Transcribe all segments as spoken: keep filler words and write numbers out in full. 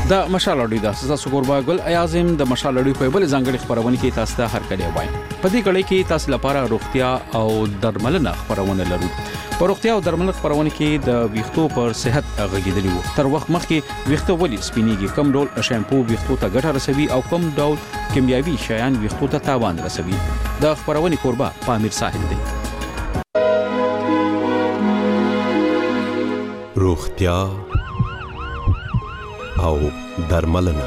د مشال اډیو د تاسو کوربا ګل ایازم د مشال اډیو په بل ځانګړي خبرونه کې تاسو ته هر کله وایي. په دې کړي کې تاسو لپاره روغتیا او درملنه خبرونه لرو. په روغتیا او درملنه خبرونه کې د ویښتو پر صحت غږیدلی وو. تر وخت مخکې ویښتو ولې سپینیږي، کوم ډول شامپو ویښتو ته ګټه رسوي او کوم ډول کیمیاوي شیان ویښتو ته تاوان رسوي. د خبرونه کوربا پامیر ساحل دی. روغتیا او درملنه.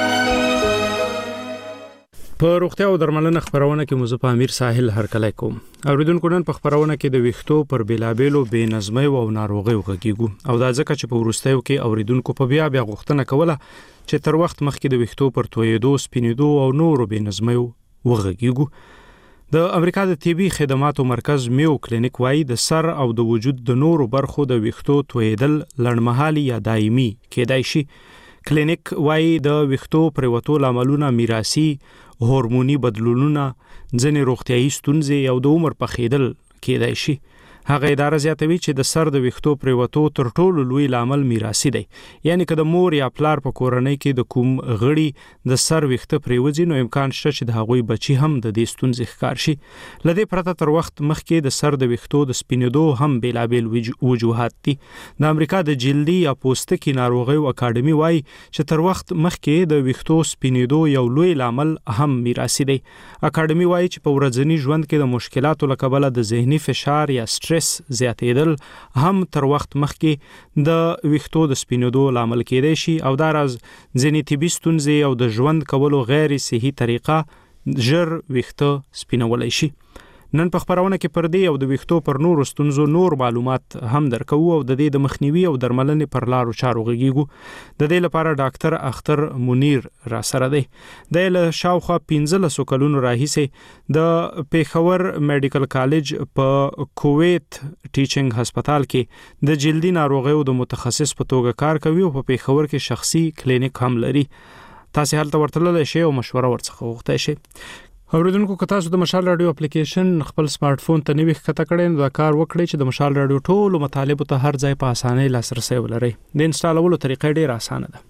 په روغتیا او درملنه خبرونه کې مزه پامیر ساحل هر کله کوم. اوریدونکو نن په خبرونه کې د ویښتو پر بیلابېلو بې نظمۍ او ناروغیو غږیږو او دا ځکه چې په ورستیو کې اوریدونکو په بیا بیا غوښتنه کوله چې تر وخت مخکې د ویښتو پر تویېدو، سپینېدو او نورو بې نظمیو وغږیږو. د امریکا د طبي خدماتو مرکز میو کلینیک وايي د سر او د وجود د نورو برخو د ویښتو تویېدل لړمحالي یا دایمي کېدای شي. کلینیک وايي د ویښتو پرېوتو لاملونه میراثي، هورموني بدلونونه، ځینې روغتیايي ستونزې او د عمر پخېدل کېدای شي. هغه اداره زیاتوي چې د سر د ویښتو پرېوتو تر ټولو لوی لامل میراثي دی. یعنی که د مور یا پلار په کورنۍ کې د کوم غړي د سر ویښته پرېوځي نو امکان شته چې د هغوی بچي هم د دې ستونزې ښکار شي. له دې پرته تر وخت مخکې د سر د ویښتو د سپینېدو هم بیلابیل وجوهات دي. د امریکا د جلدي یا پوستکي ناروغیو اکاډمي وايي چې تر وخت مخکې د ویښتو سپینېدو یو لوی لامل هم میراثي دی. اکاډمي وايي چې په ورځني ژوند کې د مشکلاتو له کبله د ذهني فشار یا سټرس زیاتېدل هم تر وخت مخکې د ویښتو د سپینېدو لامل کېدای شي او دا راز ځینې طبي ستونزې او د ژوند کولو غیر صحي طریقه ژر ویښته سپینولی شي. نن په خبرونه کې پر دې او د ویښتو پر نورو ستونزو نور معلومات هم درکوو او د دې د مخنیوي او درملنې پر لارو چارو غږیږو. د دې لپاره ډاکټر اختر منیر را سره دی. د له شاوخوا پنځلسو کلونو راهیسې د پیښور میډیکل کالج په کویت ټیچینګ هسپتال کې د جلدي ناروغیو د متخصص په توګه کار کوي او په پیښور کې شخصي کلینیک هم لري. تاسو هلته ورتللی شئ او مشوره ورڅخه وغوښتئ شئ. اوریدونکو که تاسو د مشال رادیو اپلیکیشن خپل سمارټ فون ته نوی ښکته کړئ نو دا کار وکړئ چې د مشال رادیو ټولو مطالبو ته هر ځای په اسانۍ لاسرسی ولرئ. د انسټالولو طریقه ډېره اسانه ده.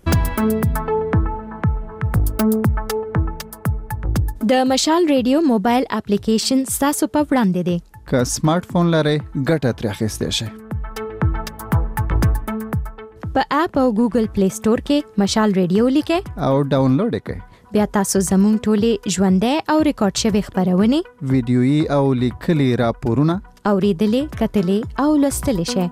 د مشال رادیو موبایل اپلیکیشن تاسو په وړاندې دی. که سمارټ فون لرئ ګټه ترې اخیستی شئ. په اپ او ګوګل پلی سٹور کې مشال رادیو لیکئ او ډاونلوډ یې کړئ. بیا تاسو زموږ ټولې ژوندۍ او ریکارډ شوي خبرونه، ویډیويي او لیکلي راپورونه اوریدلې، کتلې او لوستلې شئ.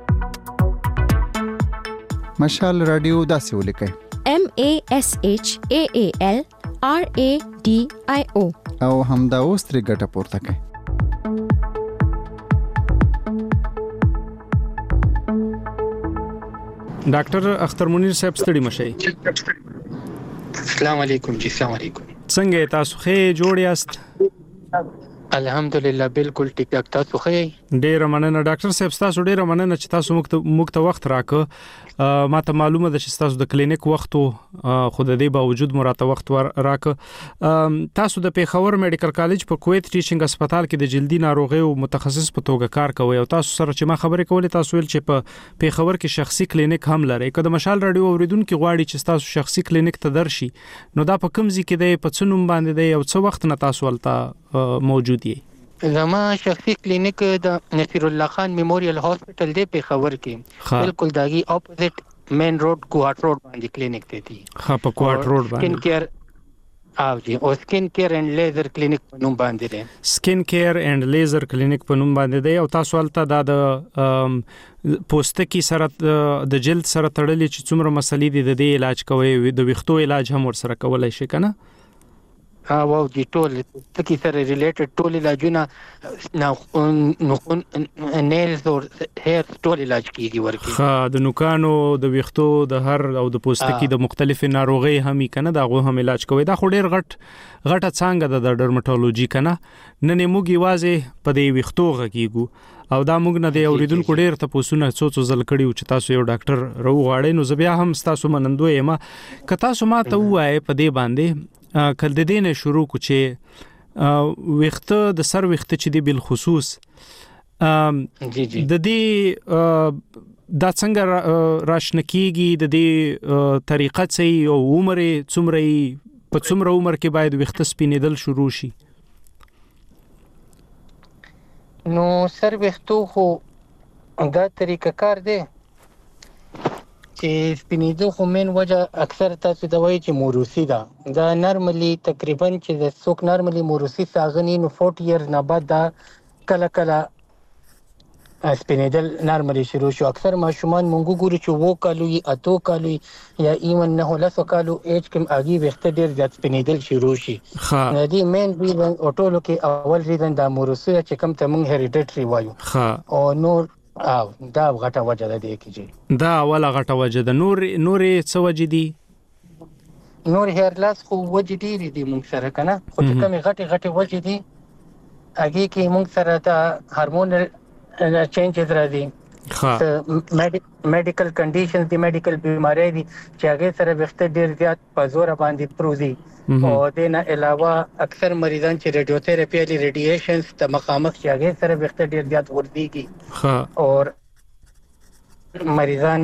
مشال رادیو داسې ولیکئ: M A S H A A L R A D I O او همدا اوس ترې ګټه پورته کړئ. ډاکټر اختر منیر صاحب ستړي مشئ. السلام علیکم جی. السلام علیکم. څنګه تاسو ښه جوړ یاست؟ الحمدلله بالکل ټیک ټاک. تاسو ښه؟ ډیره مننه ډاکټر صاحب، تاسو ډیره مننه چې تاسو موږ ته وخت راکړ. ما ته معلومه ده چې تاسو د کلینیک وخت خو د دې باوجود مراته وخت راکړ. تاسو د پیښور میډیکل کالج په کویت ټیچینګ هسپتال کې د جلدي ناروغیو متخصص په توګه کار کوي او تاسو سره چې ما خبرې کولې تاسو ویل چې په پیښور کې شخصي کلینیک هم لري. که د مشال رادیو اوریدونکو غواړي چې تاسو شخصي کلینیک ته درشي نو دا په کوم ځای کې دی، په څه نوم باندې دی او څه وخت نه تاسو ولته موجود یې؟ زما شخصي کلینیک د نصیر الله خان میموریل هاسپټل دی پیښور کې، بالکل داغي اپوزیټ مین روډ کوارټ روډ باندې کلینیک دی. ها په کوارټ روډ باندې. سکین کیر او جی او سکین کیر اینڈ لیزر کلینیک په نوم باندې دی. سکین کیر اینڈ لیزر کلینیک په نوم باندې دی او تاسو ولته د پوستکي سره د جلد سره تړلې چې څومره مسلې دي د دې علاج کوي، د ویښتو علاج هم ورسره کولای شي کنه؟ ها واو جی ټول تکي سره ریلیټډ ټول علاجونه نو نیلز او هیر ټول علاج کیږي ورکی. ها د نوکانو، د ویښتو، د هر او د پوستکي د مختلف ناروغي هم کنه دا غو هم علاج کوي. دا خو ډیر غټ غټه څنګه د ډرمټولوژي کنه. نن موږ یوازې په دې ویښتو غږیږو او دا موږ نه دی اوریدونکو ډیر ته پوسونه څو څو ځل کړیو چې تاسو یو ډاکټر رو غواړئ نو زه بیا هم تاسو منندوی یم. که تاسو ما ته وایي په دې باندې کله د دې نه شروع کو چې ویښته د سر ویښته چې دی بل خصوص جی جی د دې دا څنګه راشنکیږي د دې طریقه څه او عمر څومره په څومره عمر کې باید وخت سپینېدل شروع شي؟ نو سر وختو خو دا طریقه کار دی چې سپینېدو خو مین وجه اکثر تاسو دا وایي چې موروثي ده. دا نارملی تقریبا چې د څوک نارملی موروثي ساغني نو چالیس ایئرز نه بعد دا کله کله سپینېدل نارملی شروع شو. اکثر ماشومان مونږ ګورو چې وو کالو یا اتو کالو یا ایون نه لسو کالو ایج کې اگي وخت ډیر زیات سپینېدل شروع شي. ها دی مین ریزن او ټولو کې اول ریزن دا موروثي چې کوم ته مونږ هریډیټري وایو. ها او نور او دا غټه وجه ده دی کېږي. دا اوله غټه وجه ده. نور نور څه وجه دي؟ نور هیر لاس خو وجه ډیر دي مونږ سره کنه، خو چې کومه غټه غټه وجه دي اگي کې مونږ سره دا هورمونل چینجز راځي. ها میډیکل کنډیشنز دي، میډیکل بیماری دي چې هغه سره وخت ډیر زیات په زور باندې پروزي. او د نه علاوه اکثر مریضان چې ریډیوتراپي لري ریډیشنز ته مخامخ چې هغه سره وخت ډیر زیات ورتيږي. ها اور مریضان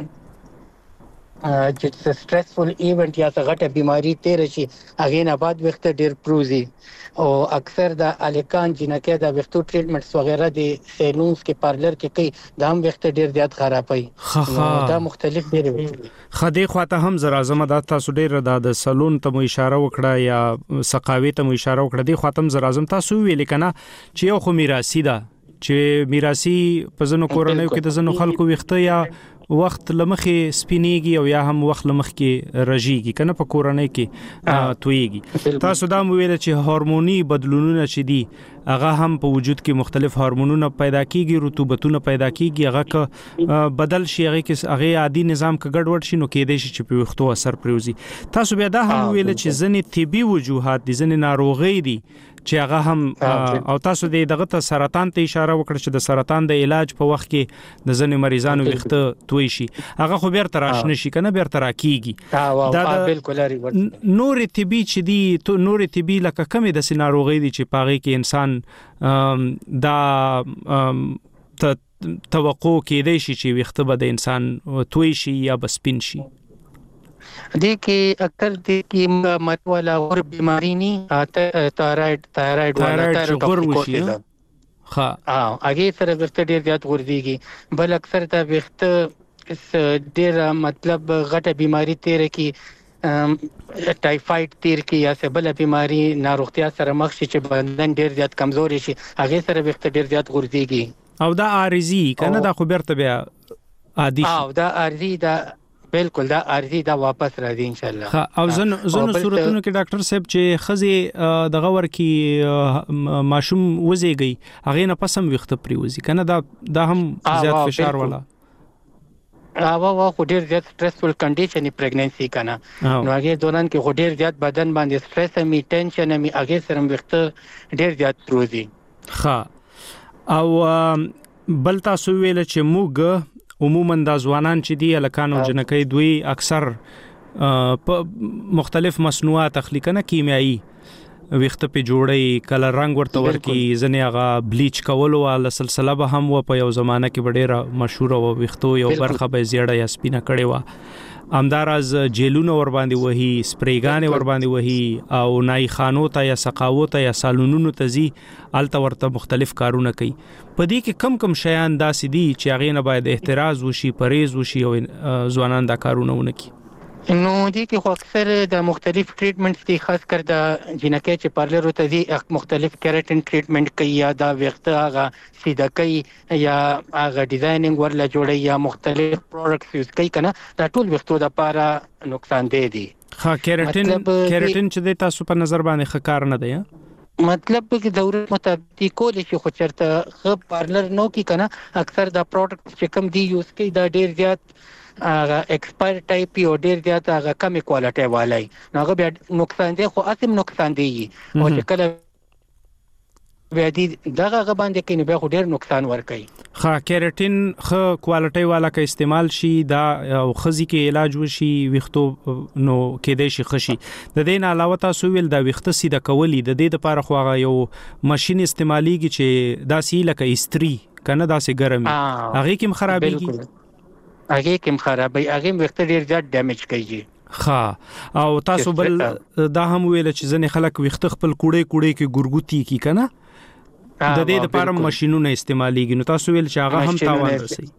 چې سټرسفل ایونت یا څه غټه بیماری تیر شي هغه نه بعد وخت ډیر پروزي. او اکثر د الکان جنکه د وختو ټریټمنټس وغیرہ د سیلونز کې پارلر کې کوي دا هم وخت ډیر زیات خرابوي. دا مختلف ډیر وي. خدای خواته هم زرا زما د تاسو ډیر د سلون ته مو اشاره وکړه یا سقاوي ته مو اشاره وکړه. دی خواته هم زرا زم تاسو ویل کنه چې یو خو میراثي ده چې میراثي په ځنو کورنیو کې د ځنو خلکو وخت یا وخت لمخې سپینېږي او یا هم وخت لمخې رژيږي کنه په کورنۍ کې تويږي. تاسو دا مو ویل چې هورموني بدلونونه چې دي هغه هم په وجود کې مختلف هورمونونه پیدا کیږي، رطوبتونه پیدا کیږي، هغه ک بدل شي، هغه کې هغه عادي نظام ک ګډوډ شي نو کېدې شي چې په وختو اثر پروزي. تاسو بیا دا هم ویل چې ځنې طبي وجوهات دي، ځنې ناروغي دي چې هغه هم او تاسو دغه ته سرطان ته اشاره وکړه چې د سرطان د علاج په وخت کې د ځنې مریضانو وخت توي شي هغه خو بیرته راشنه شي کنه بیرته راکېږي. دا بالکل لري. نور طبي چې دي تو نور طبي لکه کومه د سيناروغي دي چې پاغي کې انسان دا توقع کېدای شي چې وخت به د انسان توي شي یا بسپین شي. دې کې اکثر دې کې مرګ والا اور بیماری نه تایرايډ تایرايډ والا تایرايډ ها اه هغه سره وخت ډیر زیات ورځيږي. بل اکثر دا وخت ډیر مطلب غټه بیماری تیر کی ټایفاید تیر کی یا څه بل بیماری ناروغتیا سره مخ شي چې بدن ډیر زیات کمزوري شي هغه سره وخت ډیر زیات ورځيږي. او دا عارضی کنه دا خو بیرته بیا عادي او دا عارضی دا بالکل دا عارضی دا واپس راځي ان شاء الله. او زن زنو صورتونو کې ډاکټر صاحب چې خزي دغه ورکی ماشوم وزيږي هغه نه پسم وخت پریوزي کنه دا دا هم زیات فشار والا هغه وا خو ډیر زیات سټرسفل کنډیشن پریګننسي کنه نو هغه دوران کې خو ډیر زیات بدن باندې سټرس می ټینشن می هغه سره وخت ډیر زیات پروزي. ها او بل تاسو ویل چې موږ عموما د ځوانان چې دی الکانو جنکې دوی اکثر په مختلف مصنوعات تخلیقنه کیمیایی وخت په جوړي کلر رنگ ورته ورکی ځنه هغه بلیچ کولو ول سلسله به هم و په یو زمانہ کې ډېره مشهور او وختو یو برخه به زیړه یا سپینه کړي و امدارز جیلونه ور باندې وਹੀ سپریګان ور باندې وਹੀ او نای خانو ته یا سقاوت یا سالونونو ته زی الته ورته مختلف کارونه کوي. په دې کې کم کم شیان داسې دي چې هغه نه باید احتراز وشي، پرهیز وشي او ځوانان دا کارونه ونکي. نو دې کې خو اکثر د مختلف ټریټمنټس دي، خاص کر د جنکې چې پارلر ته دي مختلف کیراتین ټریټمنټ کوي یا دا وخت هغه سیده کوي یا هغه ډیزاینینګ ورله جوړي یا مختلف پروډکټس یوز کوي کنه دا ټول وختو د لپاره نقصان دی دي. ها کیراتین کیراتین چې د تاسو په نظر باندې ښه نه دی مطلب کې ضرورت مطابق کول شي خو چرته خ پارلر نو کې کنه اکثر دا پروډکټ چې کم دی یوز کوي دا ډیر زیات هغه ایکسپایر ټایپ یو ډیر زیات هغه کمی کوالټي والای نو هغه بیا نقصان دی خو اسیم نقصان دی او چې کله بیا دې دغه باندې کې نه بیا ډیر نقصان ور کوي. ها کیراتین خ کوالټي والا کا استعمال شي دا او خزي کې علاج وشي وختو نو کېدې شي خشي. د دې نه علاوه تاسو ویل دا وخت سیده کولی د دې لپاره خو هغه یو ماشين استعماليږي چې دا سی لکه استری کنه دا سي ګرمي هغه کې خرابېږي. هغه کوم خرابې هغه وخت ډیر زیات ډیمیج کوي. ها او تاسو بل دا هم ویل چې ځنې خلک وخت خپل کوړې کوړې کې ګورګوتی کی کنه د دې لپاره ماشينونه استعماليږي نو تاسو ویل چې هغه هم تاوان رسي.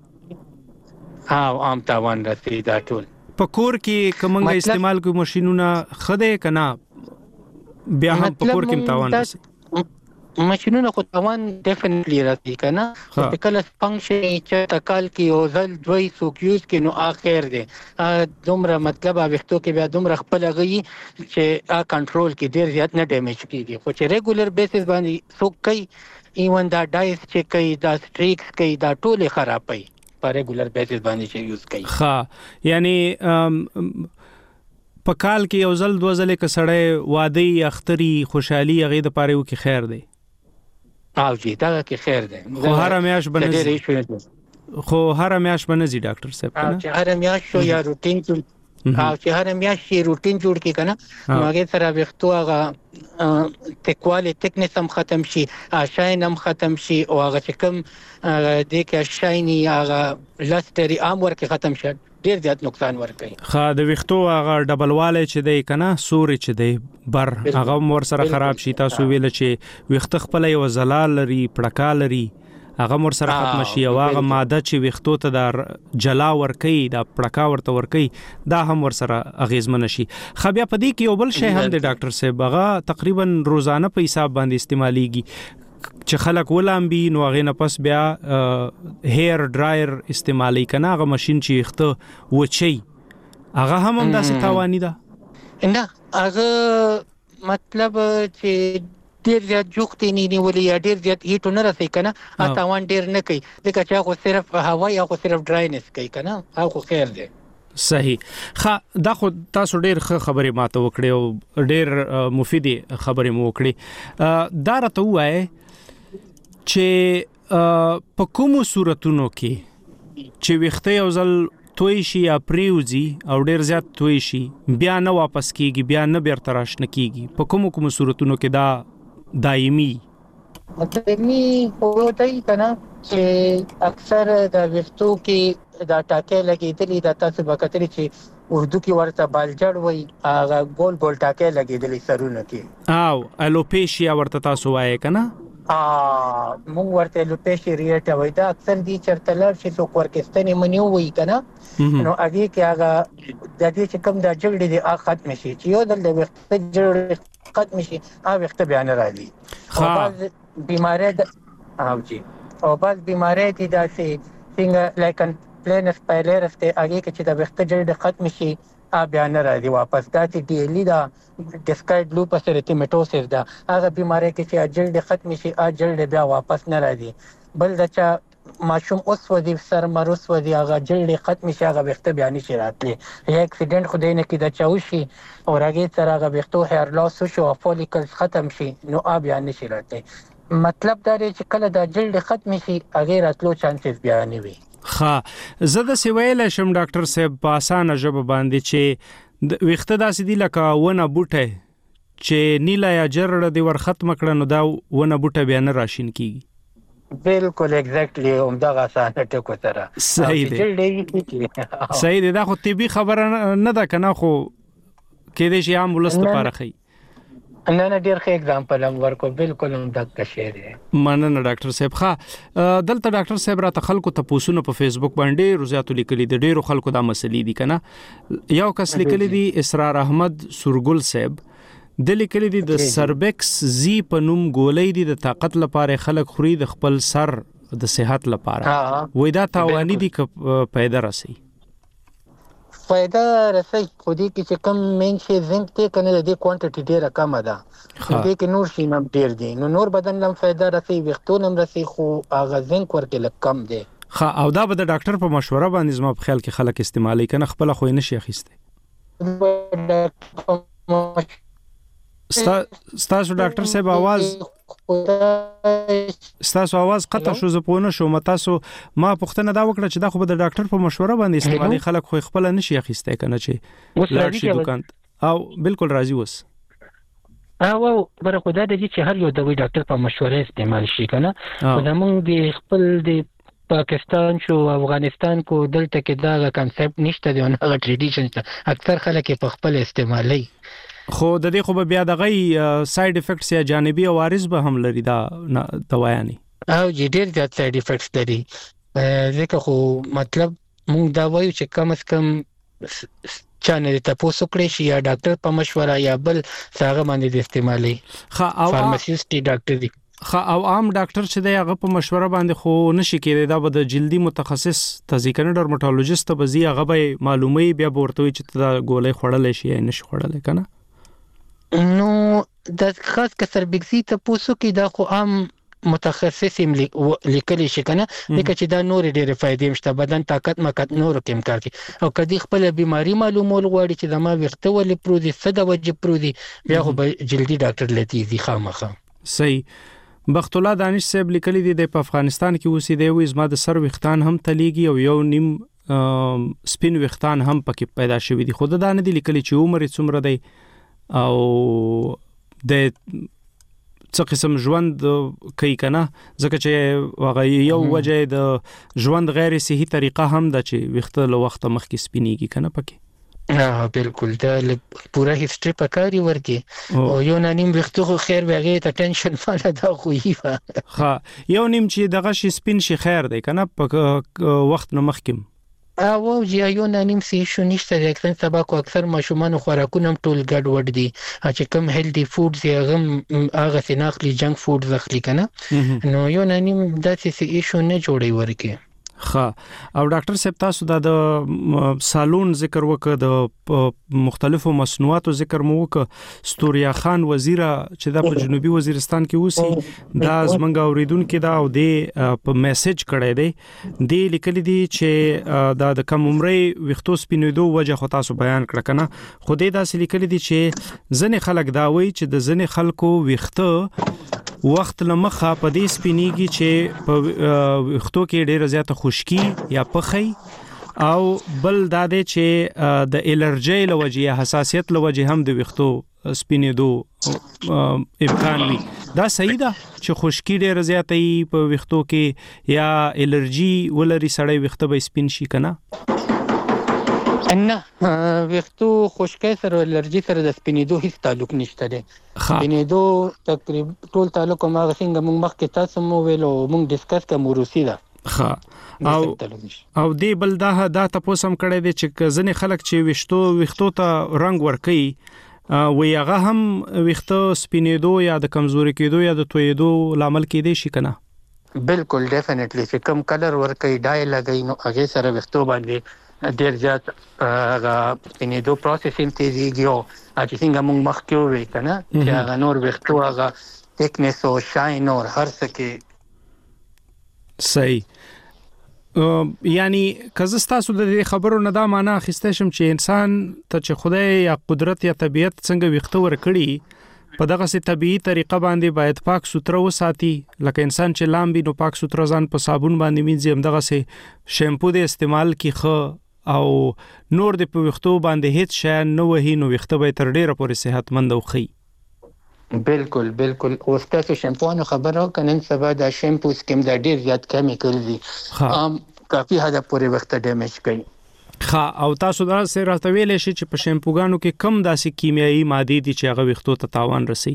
ها هم تاوان رسي دا ټول په کور کې کومه استعمال کوي ماشينونه خده کنه بیا هم په کور کې تاوان رسي. ماشينونه خو تاوان ډیفینټلی راځي کنه خو کله فنکشن چې تکال کې او ځل دوی سوکیوز کې نو اخر دي دومره مطلب وختو کې بیا دومره خپل غي چې ا کنټرول کې ډیر زیات نه ډیمیج کیږي خو چې ریګولر بیسس باندې سوک کوي ایون دا ډایس چې کوي دا سټریکس کوي دا ټول خرابوي په ریګولر بیسس باندې چې یوز کوي. ها یعنی په کال کې یو ځل دوه ځله کې سړی واده اختری خوشحالي هغه د پاره و کې خیر دی او جی دا کې خیر دی خو هر میاش بنځي خو هر میاش بنځي ډاکټر صاحب کنه چې هر میاش شو یا روټین او چې هر میاش شي روټین جوړ کی کنه نو هغه سره وختو هغه تکواله ټیکنس هم ختم شي شاین هم ختم شي او هغه چې کوم د کې شایني هغه لستری عام ورکه ختم شي ډیر زیات نقصان ورکوي. خا د وختو هغه ډبل واله چې دی کنه سوري چې دی بر هغه ور سره خراب شي تاسو ویل چې وخت خپل یو زلال لري پړکا لري هغه مر سره ختم شي او هغه ماده چې وختو ته د جلا ورکي د پړکا ورته ورکي دا هم ور سره اغیزمن شي. خو بیا پدې کې یو بل شی هم د ډاکټر صاحب هغه تقریبا روزانه په حساب باندې استعماليږي چې خلک ولامبي نو هغه نه پس بیا هیر ډرایر استعمالي کنه هغه ماشين چې وخت وچي هغه هم هم داسې تاواني ده نه هغه مطلب چې ډیر زیات جوختي نه نیولې یا ډیر زیات هیټ نه رسي کنه ا تاوان ډیر نه کوي ځکه چې هغه صرف هوا یا خو صرف ډراینس کوي کنه هغه خیر دی. صحیح. خا دا خو تاسو ډیر خبرې ماته وکړې او ډیر مفیدی خبرې مو وکړې دا راته وایي چې په کومو صورتونو کې چې وخت یو ځل توي شي یا پریوزي او ډیر زیات توي شي بیا نه واپس کیږي بیا نه بیرته راشنه کیږي په کومو کومو صورتونو کې دا دایمي دایمي هوتای کنه چې اکثر د وختو کې دا ټاکه لګیدلې د تاسو وکړي چې اردو کې ورته بالجړ وای هغه ګول ګول ټاکه لګیدلې سرونه کې او الوپیشیا ورته تاسو وایي کنه ا مونږ ورته الوپیشیا ریټه وای دا اکثر دي چرته لر شي څوک ورکستنی منیو وای کنه نو هغه کې هغه د دې چې کوم د جګړې د اخت مشي چې یو د وخت جوړ ختم شي هغه وخت بیان راځي او بعض بیماری او جی او بعض بیماری دي داسې څنګه لایکن پلینس پایلرس ته هغه کې چې د وخت جوړ ختم شي ا بیان راځي واپس دا چې ډیلی دا ډیسکایډ لوپس ریتیمیټوسس دا هغه بیماری کې چې جلد ختم شي ا جلد بیا واپس نه راځي بل دا چې ماشوم اوس ودی سر مروس ودی هغه جلد ختم شي هغه وخت بیا نشي راتلی یا اکسیډنټ خدای نه کې دا چاوشي او هغه سره هغه وختو هیر لاس شو او فولیکلز ختم شي نو ا بیا نشي راتلی مطلب دا دی چې کله دا جلد ختم شي هغه راتلو چانسز بیا نه وي. ها زه د سویل شم ډاکټر صاحب په اسانه ژبه باندې چې وخت داسې دی لکه ونه بوټه چې نیلا یا جرړه دی ور ختم کړه نو دا ونه بوټه بیا نه راشین کیږي. بالکل ایگزیکټلی همدغه اسانه ټکو سره صحیح دی صحیح دی دا خو طبي خبره نه ده کنه خو کې دې شي عام ولست لپاره خي نه نه ډیر ښه اگزامپل هم ورکو بالکل هم دغه شی دی. مننه ډاکټر صاحب. ښه دلته ډاکټر صاحب راته خلکو ته پوښتنه په فیسبوک باندې روزاتو لیکلي د ډیرو خلکو دا مسلې دي کنه یو کس لیکلي دي اسرار احمد سورګل صاحب د لیکلي دي د سربکس زی په نوم ګولې دي د طاقت لپاره خلک خوري د خپل سر د صحت لپاره وې دا تاواني دي ک پیدا راسي فائدہ رسي خو دې کې چې کم مین شي زنک ته کنه د کوانټیټي ډیره کم ده دې کې نور شي نم ډیر دي نو نور بدن لم فائدہ رسي وختونم رسي خو هغه زنک ورته لک کم دي. ها او دا به د ډاکټر په مشوره باندې زما په خیال کې خلک استعمالي کنه خپل خو نه شي اخیسته. ستاسو ډاکټر صاحب आवाज ستاسو आवाज قطع شو زپونه شو متاسو ما پوښتنه دا وکړه چې دا خو به د ډاکټر په مشوره باندې استعمالي خلک خو خپل نشي اخیسته کنه چې لاړ شي دکان او بالکل راضي وس او بر خدای د دې چې هر یو د ډاکټر په مشوره استعمال شي کنه خو زمونږ د خپل د پاکستان شو افغانستان کو دلته کې دا کانسپټ نشته دی او هغه ټریډیشن ته اکثر خلک په خپل استعمالي خو د دې خو بیا دغه ساید افیکټس یا جانبي عوارض به هم لري دا دوايانې او چې ډېر زیات ساید افیکټس لري ځکه خو مطلب مونږ دا وایو چې کم از کم چانه ته پوسو کړی شي یا ډاکټر په مشوره یا بل څنګه باندې د استعمالي خا او فارماسیست ډاکټر دی خا او عام ډاکټر چې دی هغه په مشوره باندې خو نشي کېدای دا به د جلدي متخصص تذکرنه ډرمټالوژیست به زی هغه به معلومي بیا ورته چې دا ګولې خړلې شي یا نشي خړلې کنه نو د خاص کسر بګزي ته پوسو کې دا خو عام متخصص لیکلی شي کنه لکه چې دا نور ډېر فائدې مشته بدن طاقت مکت نور کوم کار کوي او کدي خپل بیماری معلومول غواړي چې د ما وخته ولې پرودي څه د وجه پرودي بیا خو جلدی ډاکټر لتی دي خامخه صحیح بخت الله دانش صاحب لیکلی دی د افغانستان کې اوسې دی وې زما د سر وختان هم تلیږي او یو نیم سپین وختان هم پکې پیدا شوی دي خود دا نه دی لیکلی چې عمر څومره دی او د څه قسم ژوند کوي کنه ځکه چې هغه یو وجه د ژوند غیر صحي طریقه هم د چې وخت له وخت مخکې سپینیږي کنه پکې ها بالکل دا پورا هیستوري پکاري ورکی او یو نیم وخت خو خیر وغه ته ټینشن فاله دا خوې وا ها یو نیم چې دغه شي سپین شي خیر دی کنه په وخت نه مخکې او جی یو نیم سی شو نشته د اکثر سبا کو اکثر ماشومان خوراکونه ټول ګډ وډ دي چې کوم هیلدی فودز یا غم هغه سيناخلي جنک فودز اخلي کنه نو یو نیم داسې سی شو نه جوړي ورکی ها او ډاکټر صاحب تاسو د سالون ذکر وکړ د مختلفو مصنوعاتو ذکر مو وکړ ستوریا خان وزیر چې د جنوبي وزیرستان کې اوسي دا زمنګ اوریدونکو دا او د په میسج کړی دی د لیکل دي چې دا د کم عمرې وختو سپینېدو وجه خو تاسو بیان کړ کنه خو دې دا لیکل دي چې ځنې خلک دا وایي چې د ځنې خلکو وخته وخت لمخه په دې سپینیږي چې په وختو کې ډېر زیاته خشکی یا پخی او بل دا دی چې د الرجی لوجه یا حساسیت لوجه هم د وختو سپینېدو امکان وي دا صحیح ده چې خشکی ډېر زیاته په وختو کې یا الرجی ولري سړی وخته به سپین شي کنه نه وختو خشکای سره الرجی سره د سپینېدو هیڅ تعلق نشته دی سپینېدو تقریبا ټول تعلق ما څنګه موږ مخکې تاسو مو ویلو موږ ډیسکس کوم روسي دا ها او او دی بل دا دا تاسو هم کړی دی چې ځنې خلک چې وشتو وختو ته رنگ ور کوي وی هغه هم وخته سپینېدو یا د کمزوري کېدو یا د تویدو لامل کېدی شي کنه بالکل ډیفینټلی چې کم کلر ور کوي ډای لګي نو هغه سره وختو باندې ډیر زیات هغه سپینېدو پروسس هم تیزیږي او چې څنګه موږ مخکې وې کنه چې هغه نور وختو هغه تکنس او شاین اور هر څه کې صحیح یعنی کزستا سود د خبرو نه دا معنا اخیسته شم چې انسان ته چې خدای یا قدرت یا طبيعت څنګه وختو ور کړی په دغه سي طبيعي طریقه باندې باید پاک سوتره وساتي لکه انسان چې لامبي نو پاک سوتره ځان په صابون باندې مینځي هم دغه سي شیمپو د استعمال کی خو او نور د په وختو باندې هیڅ شی نه وهي نو وخته به تر ډیره پورې صحتمند او خي بالکل بالکل او تاسو شیمپو نو خبرو کنن سبا دا شیمپو سکم دا ډیر زیات کیمیکل دي ام کافي حد پورې وخت ډیمیج کوي خا او تاسو دا سره راته ویلې شي چې په شیمپوګانو کې کم داسې کیمیاوي ماده دي چې هغه وختو ته تاوان رسي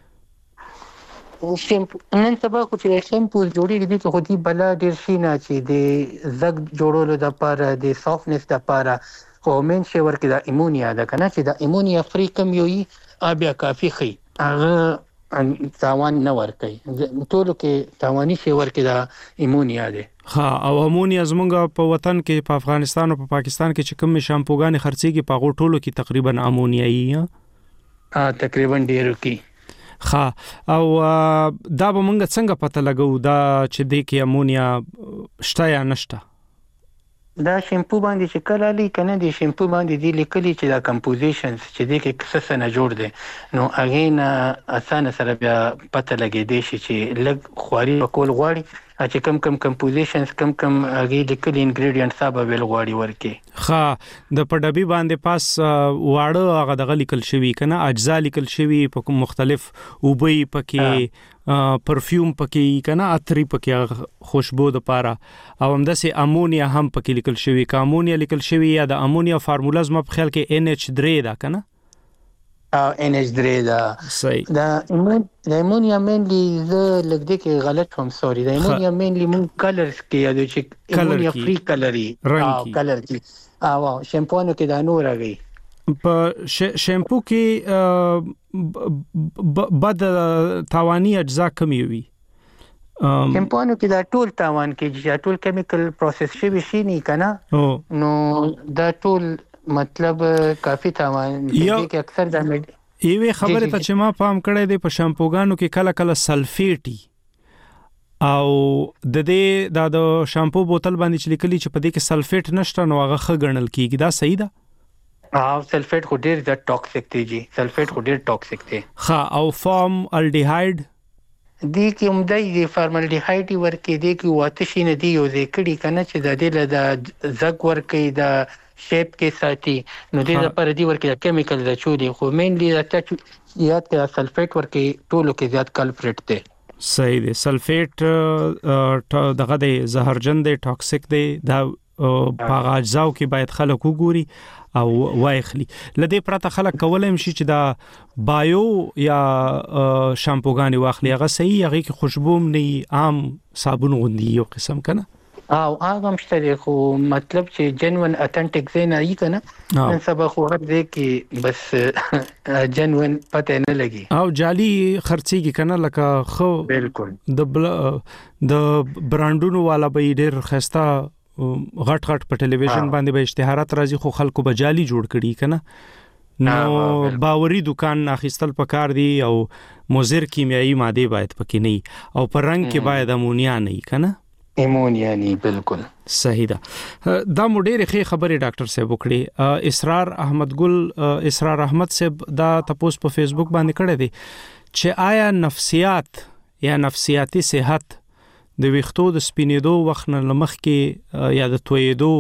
شیمپو نن سبا خو چې شیمپو جوړیږي د خو دي بلا ډیر شي نه چې د زګ جوړولو د لپاره د سافټنس د لپاره خو مين شي ورکه د ایمونیا ده کنه چې د ایمونیا فری کم یوي بیا کافي خي هغه تاوان نه ورکي ټولو کې تاواني شي ورکه د ایمونیا ده ها او امونیا زمونږ په وطن کې په افغانستان او په پاکستان کې چې کوم شامپوګان خرڅيږي په غوټولو کې تقریبا امونیایي ها تقریبا ډیرو کې ها او دا به مونږ څنګه پته لګو دا چې د کې امونیا شته یا نشته دا شیمپو باندې چې کله لې کنه د شیمپو باندې دی لیکلي چې دا کمپوزیشنز چې د کې څه نه جوړ دي نو هغه نه اسانه سره بیا پته لګې دی چې لګ خواري کول غواړي چې کم کم کمپوزیشنز کم کم هغه لیکل انګریډینټس هغه ویل غواړي ورکه ها د پډبي باندې پاس واړه هغه د لیکل شوی کنه اجزا لیکل شوی په مختلف وبي پکې پرفیوم پکې کنه عطری پکې خوشبو د پاره او همداسې امونیا هم پکې لیکل شوی کا امونیا لیکل شوی یا د امونیا فارمولاز مې په خیال کې ان ایچ تhree دا کنه او ان ایچ three دا صحیح دا د امونیا مینلی ز لګ کې غلط هم سوري د امونیا مینلی مون کلرز کې یادو چې امونیا فری کلري او کلر کې او شیمپونو کې دا نور راغی په شیمپو کې بد تاواني اجزا کمی وي شیمپونو کې دا ټول تاوان کې چې ټول کیمیکل پروسس شوی شي نه کنه نو دا ټول مطلب کافی تاوان کې اکثر د ایوه خبره ته چې ما پام کړی دی په شامپوګانو کې کله کله سلفیټي او د دې د شامپو بوتل باندې چې لیکلي چې په دې کې سلفیټ نشته نو هغه ښه ګڼل کیږي دا صحیح ده او سلفیټ خو ډیر د ټاکسیک دی جی سلفیټ خو ډیر ټاکسیک دی ها او فارم الډیهاید دی کې عمده دی فارمالډیهاید ورکې دی کې واته شي نه دی یو ځکړي کنه چې د دې له د زګ ورکې د شیپ کې ساتي نو دې لپاره دی ورکې کیمیکل د چودي خو مینلی د یاد کې سلفیټ ورکې ټولو کې زیات کلپریټ دی صحیح دی سلفیټ دغه د زهرجن دی ټاکسیک دی دا په اجزاو کې باید خلک وګوري او وایخلی لدې پرته خلک کولای شي چې دا بایو یا شامپوګانی واخلي هغه صحیح هغه کې خوشبو نه عام صابون غوندي یو قسم کنه او هغه مشته خو مطلب چې جنون اتنټیک زین ای کنه نن سبا خو هر دې کې بس جنون پته نه لګي او جالي خرڅيږي کنه لکه خو بالکل د د برانډونو والا به ډېر خسته غټ غټ په ټلویزیون باندې به اشتهارات راځي خو خلکو به جالي جوړ کړي کنه نو باوري دکان اخیستل پکار دی او مضر کیمیاوي ماده باید پکې نه او پر رنگ کې باید امونیا نه کنه امونیا نه بالکل صحیح ده دا مډېره خې خبره ډاکټر صاحب وکړي اسرار احمد ګل اسرار احمد صاحب دا تاسو په فیسبوک باندې کړی دی چې آیا نفسیات یا نفسیاتی صحت د ویختو د سپینېدو وخت نه لمخ کې یا د تویدو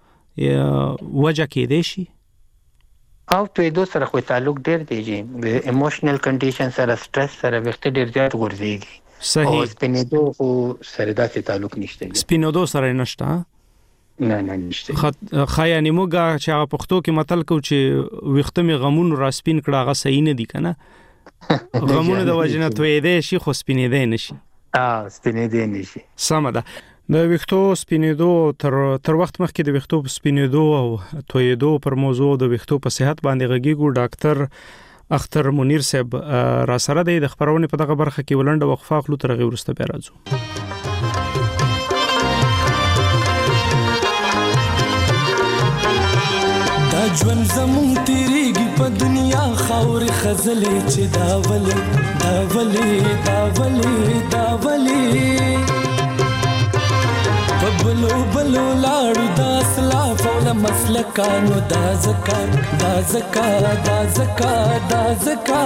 وجه کې دی شي او تویدو سره خو تعلق ډیر دی چې د ایموشنل کنډیشن سره سټرس سره وخت ډیر زیات ورځيږي صحیح او سپینېدو خو سره داسې تعلق نشته سپینېدو سره نشته نه نه نشته خایا نیموګه چې هغه پښتو کې متل کو چې ویخته می غمون را سپین کړه هغه صحیح نه دی کنه غمون د وجنه تویدې شي خو سپینېدې نشي اه سپینېدې نشي سم ده د ویختو سپینېدو تر تر وخت مخکې د ویختو سپینېدو او تویدو پر موضوع د ویختو په صحت باندې غږیږو ډاکټر اختر منیر صاحب را سره د خبرونه په دغه برخه کې ولنډه وقفه خلو تر غي ورسته بیا راځو دا ژوند زمون تیریږي په دنیا خاور خزلې چې دا ولې دا ولې دا ولې دا ولې په بلو بلو لاړو دا اسلاف او له مسلکانو دا زکا دا زکا دا زکا دا زکا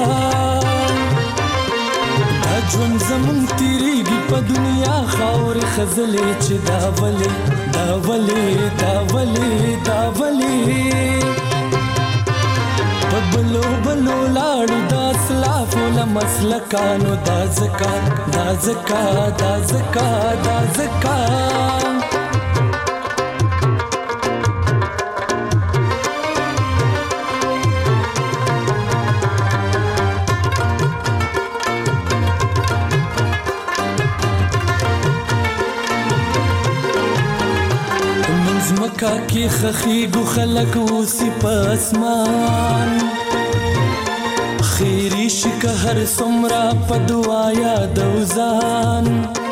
دا ژوند زمون تیریږي په دنیا خاور خزلې چې دا ولې دا ولې دا ولې دا ولې بلو بلو لاړو دا اسلاف له مسلکانو دا زکا دا زکا دا زکا دا زکا مزمکا کی خخیگو خلق اوسی پا اسمان خیری شکه هر سمرا پا دعایا دوزان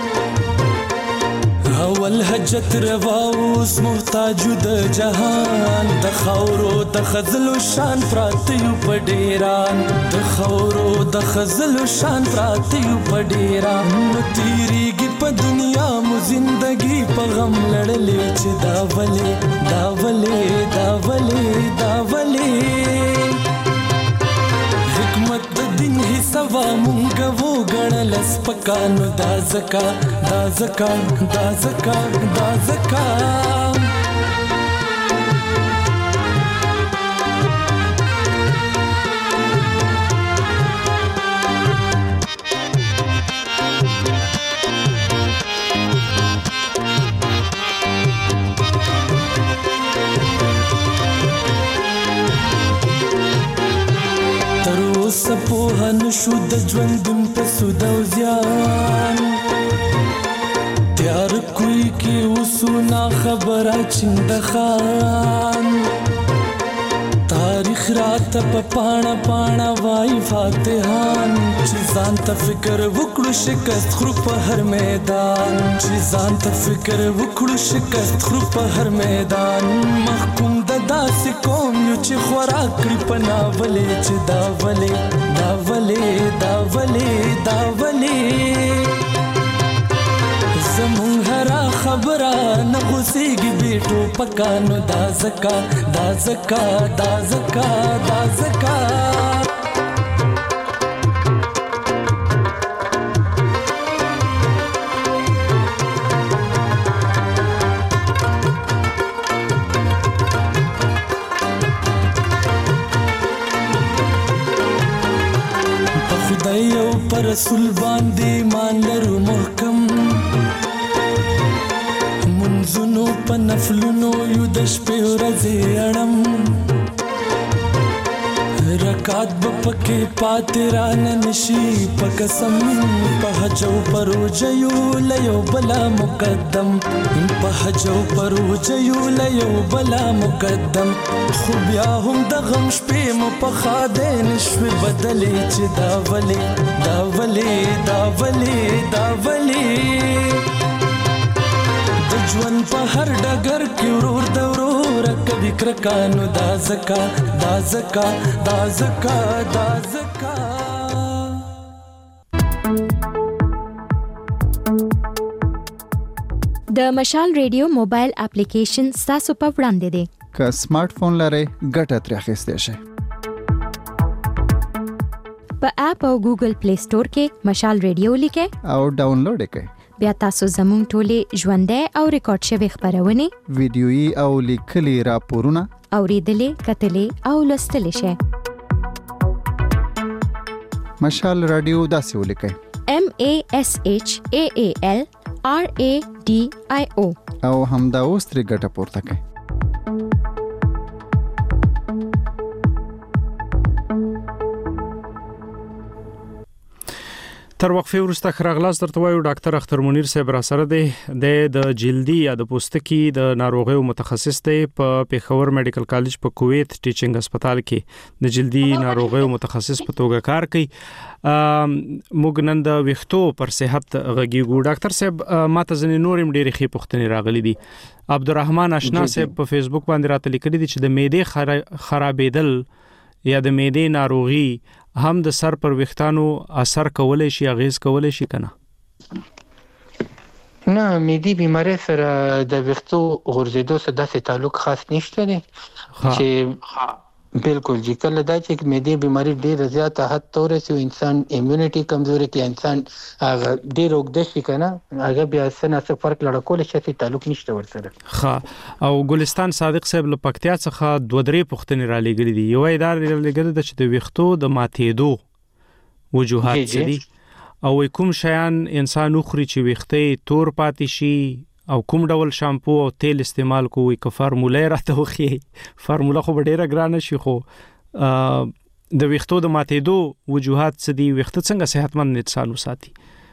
اول حجت رواوس محتاجو د جهان د خورو د خزلو شان پراتیو په ډیران د خورو د خزلو شان پراتیو په ډیران نو تیریږي په دنیا مو زندگی په غم لړلې چې دا ولې دا ولې دا ولې دا ولې حکمت د دین حصہ سوا مونږ وو غړل سپکانو دا زکا دا زکا دا زکا دا زکا سپوهن شو د ژوندون په سود او زیان تیار کوي کې وسونا خبره چند خان تاریخ رات په پاڼه پاڼه وای فاتحان چې ځان ته فکر وکړو شکست خرو په هر میدان چې ځان ته فکر وکړو شکست خرو په هر میدان محکوم د داسې قوم یو چې خوراک کړي په ناولې چې دا ولې دا ولې دا ولې دا ولې زمون هرا خبره نه غوسېږي بیٹو پکانو دا زکا دا زکا دا زکا دا زکا خدای او پر رسول باندې مان لرو محکم منځونو په نفلونو یو د شپې ورځې اړم رکعت به پکې پاتې رانه نشي په قسم په حج او په روژه یو له یو بلا مقدم په حج او په روژه یو له یو بلا مقدم خو بیا هم د غم شپې مو په خاده نشوي بدلې چې دا ولې دا ولې دا ولې دا ولې د ژوند په هر ډګر کې ورور د ورور کبي کرکانو دا زکا دا زکا دا زکا دا زکا د مشال ریډیو موبایل اپلیکیشن تاسو په وړاندې دی که سمارټ فون لرئ ګټه ترې اخیستی شئ په اپ او ګوګل پلی سٹور کې مشال ریډیو لیکئ او ډاونلوډ یې کړئ بیا تاسو زموږ ټولې ژوندۍ او ریکارډ شوي خبرونه ویډیويي او لیکلي راپورونه اوریدلې کتلې او لوستلې شئ مشال رادیو داسې ولیکئ M A S H A A L R A D I O او همدا اوس ترې ګټه پورته کړئ تر وقفه وروسته خراغلاس درته وایو ډاکټر اختر منیر صاحب را سره دی د جلدی یا د پوستکي د ناروغیو متخصص دی په پیښور میډیکل کالج په کویت ټیچینګ هسپتال کې د جلدی ناروغیو متخصص په توګه کار کوي موږ نن د ویښتو پر صحت غږیږو ډاکټر صاحب ماته ځنې نورم ډېرې ښې پوښتنې راغلي دي عبدالرحمن اشنا صاحب په فیسبوک باندې راته لیکلي دي چې د معدې خرابېدل یا د معدې ناروغي هم د سر پر ویښتانو اثر کولای شي اغیز کولای شي کنه نه معدې بیماری سره د ویښتو غورځېدو سره داسې تعلق خاص نشته دی چې بالکل چې کله دا چې معدې بیماری ډیره زیاته حد ته ورسي انسان ایمونټي کمزوري کې انسان هغه ډیر وګد شي کنه هغه بیا سنه څه فرق لړ کول شي تعلق نشته ورسره ښه او ګلستان صادق صاحب له پکتیا څخه دوه درې پوښتنې را لګلې دي یو ادار لګل د چې د ویښتو د ماتېدو وجوهات څه دي او کوم شیان انسان خوري چې ویښتې تور پاتې شي او کوم ډول شامپو او تیل استعمال کوئ که فارموله راته وخی فارموله خو ډیره ګرانه شي خو د ویښتو د ماتېدو وجوهات څه دي ویښته څنګه صحتمند انسان وساتي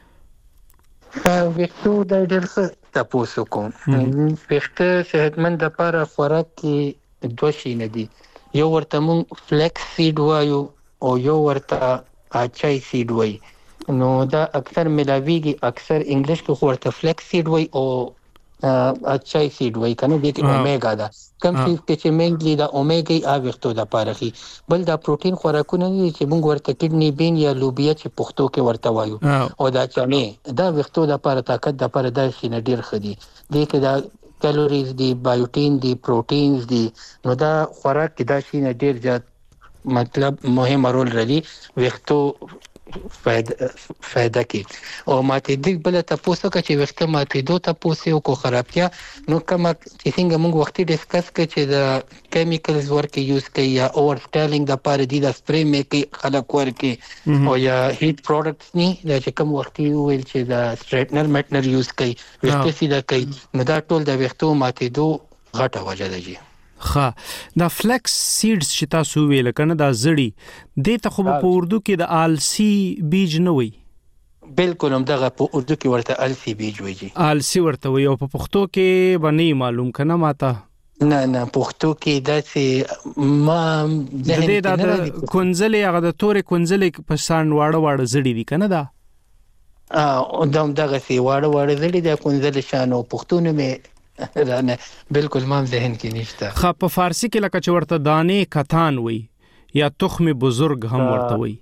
ویښتو د ډېر څه تاسو کوم ویښته صحتمند لپاره خوراک کې دوه شي نه دي یو ورته مونږ فلیکس سیډ وایو او یو ورته اچای سیډ وایي نو دا اکثر ملاویږي اکثر انګلیش کې ورته فلیکس سیډ وایي او اچای سیډ وایي کنه د اومیګا دا کم چې چې مینګلی دا اومیګا ا ویښتو د پارخي بل دا پروتین خوراکونه دي چې موږ ورته کډنی بین یا لوبیا چې پښتو کې ورته وایو او دا چمه دا ویښتو د لپاره طاقت د لپاره د شي نه ډیر خدي د کې دا کیلوریز دي بایوټین دي پروتینز دي نو دا خوراک کې دا شي نه ډیر زیات مطلب مهم رول لري ویښتو فائدہ فائدہ کې او ماته د بل تاسو کا چې وخت ماته دوه تاسو کو خرابتیا نو کوم چې څنګه موږ وخت ډیسکس کړ چې د کیمیکلز ورکه یوز کوي یا اور سټایلینګ د پاره دی د سپری مې خلک ورکه او یا هیټ پروډکټس ني چې کوم وخت ویل چې د سټریټنر میټنر یوز کوي وخت سیده کوي نو دا ټول د وختو ماته دوه غټه وجه ده جی. ها دا فلیکس سیډز چې تاسو ویل کنه دا زړی د ته خو په اردو کې د آلسی بیج نه وي بالکل هم دغه په اردو کې ورته آلسی بیج وي جی آلسی ورته وي او په پښتو کې باندې معلوم کنه ماته نه نه پښتو کې داسې ما د دې د کونځلې هغه د تورې کونځلې په سان واړه واړه زړی دي کنه دا ا دم دغه سی واړه واړه زړی د کونځلې شان او پښتو نه مې نه بالکل ما ذهن کې نشته. خا په فارسی کې لکه چې ورته دانې کتان وي یا تخم بزرگ هم ورته وي.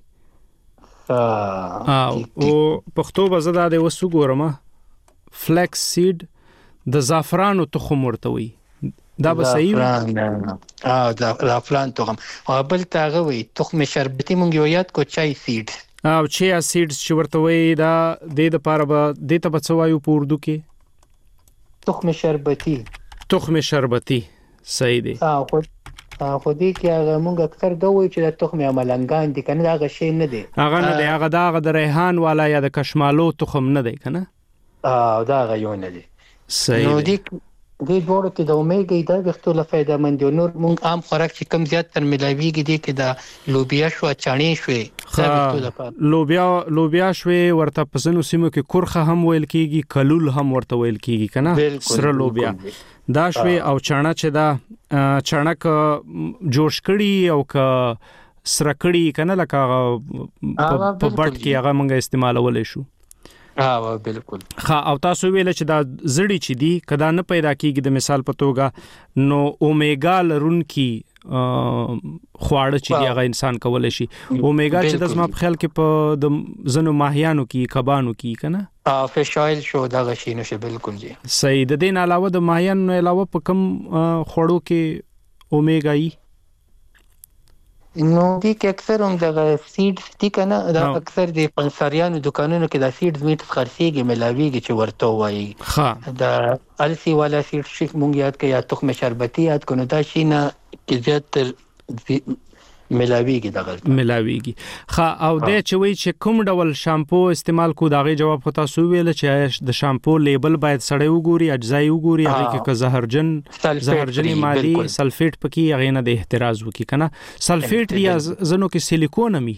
ها او پښتو بزدا د وسو ګورم فلیکس سیډ د زعفرانو تخم ورته وي دا به صحیح اه دا زعفران تخم او بل تاغه وي تخم شربتي مونږ یو یاد کو چای سیډ او چای سیډز چې ورته وي دا د د پاره به د ته بچوایو په اردو کې تخم شربتی تخم شربتی صحیح دی ها خو خو دې کې هغه مونږ اکثر دا وایو چې د تخم عملنګان دي کنه هغه شی نه دی هغه نه دی هغه دا هغه د ریحان والا یا د کشمالو تخم نه دی کنه اه دا هغه یو نه دی صحیح نو دې دې ډول کې د اومیګا دا وختو له فائدہ مند نور مونږ عام خوراک چې کم زیات تر ملاویږي دي کې دا لوبیا شو چانی شوې لوبیا لوبیا شوې ورته پسنو سیمو کې کورخه هم ویل کیږي کلول هم ورته ویل کیږي کنه سره لوبیا دا شوې او چاڼه چې دا چاڼک جوش کړي او ک سره کړي کنه لکه په بټ کې هغه مونږه استعمالولې شو ها بالکل خا او تاسو ویل چې دا زړی چې دی کدا نه پیدا کیږي د مثال په توګه نو اومیګا لرونکي خواړه چې دی هغه انسان کولای شي اومیګا چې د زما په خیال کې په د زنو ماهیانو کې کبانو کې کنه ا فش آیل شو دا غشي نو شه بالکل جی صحیح د دین علاوه د ماهیانو علاوه په کم خوړو کې اومیګا ای نو دي کې اکثر هم د سیډز دي کنه دا اکثر د پنساریانو دکانونو کې د سیډز میټ خرڅيږي ملاويږي چې ورته وایي ها د السی والا سیډ شیک مونږ یاد کې یا تخم شربتي یاد کنه دا شي نه کې زیات ملاويږي دغه ملاويږي خا او د چوي چې کوم ډول شامپو استعمال کو داغه جواب خو تاسو ویل چې د شامپو لیبل باید سړی وګوري اجزای وګوري هغه کې زهرجن زهرجنی مادي سلفیټ پکې هغه نه د احتراز وکي کنه سلفیټ دی زنو کې سیلیکون می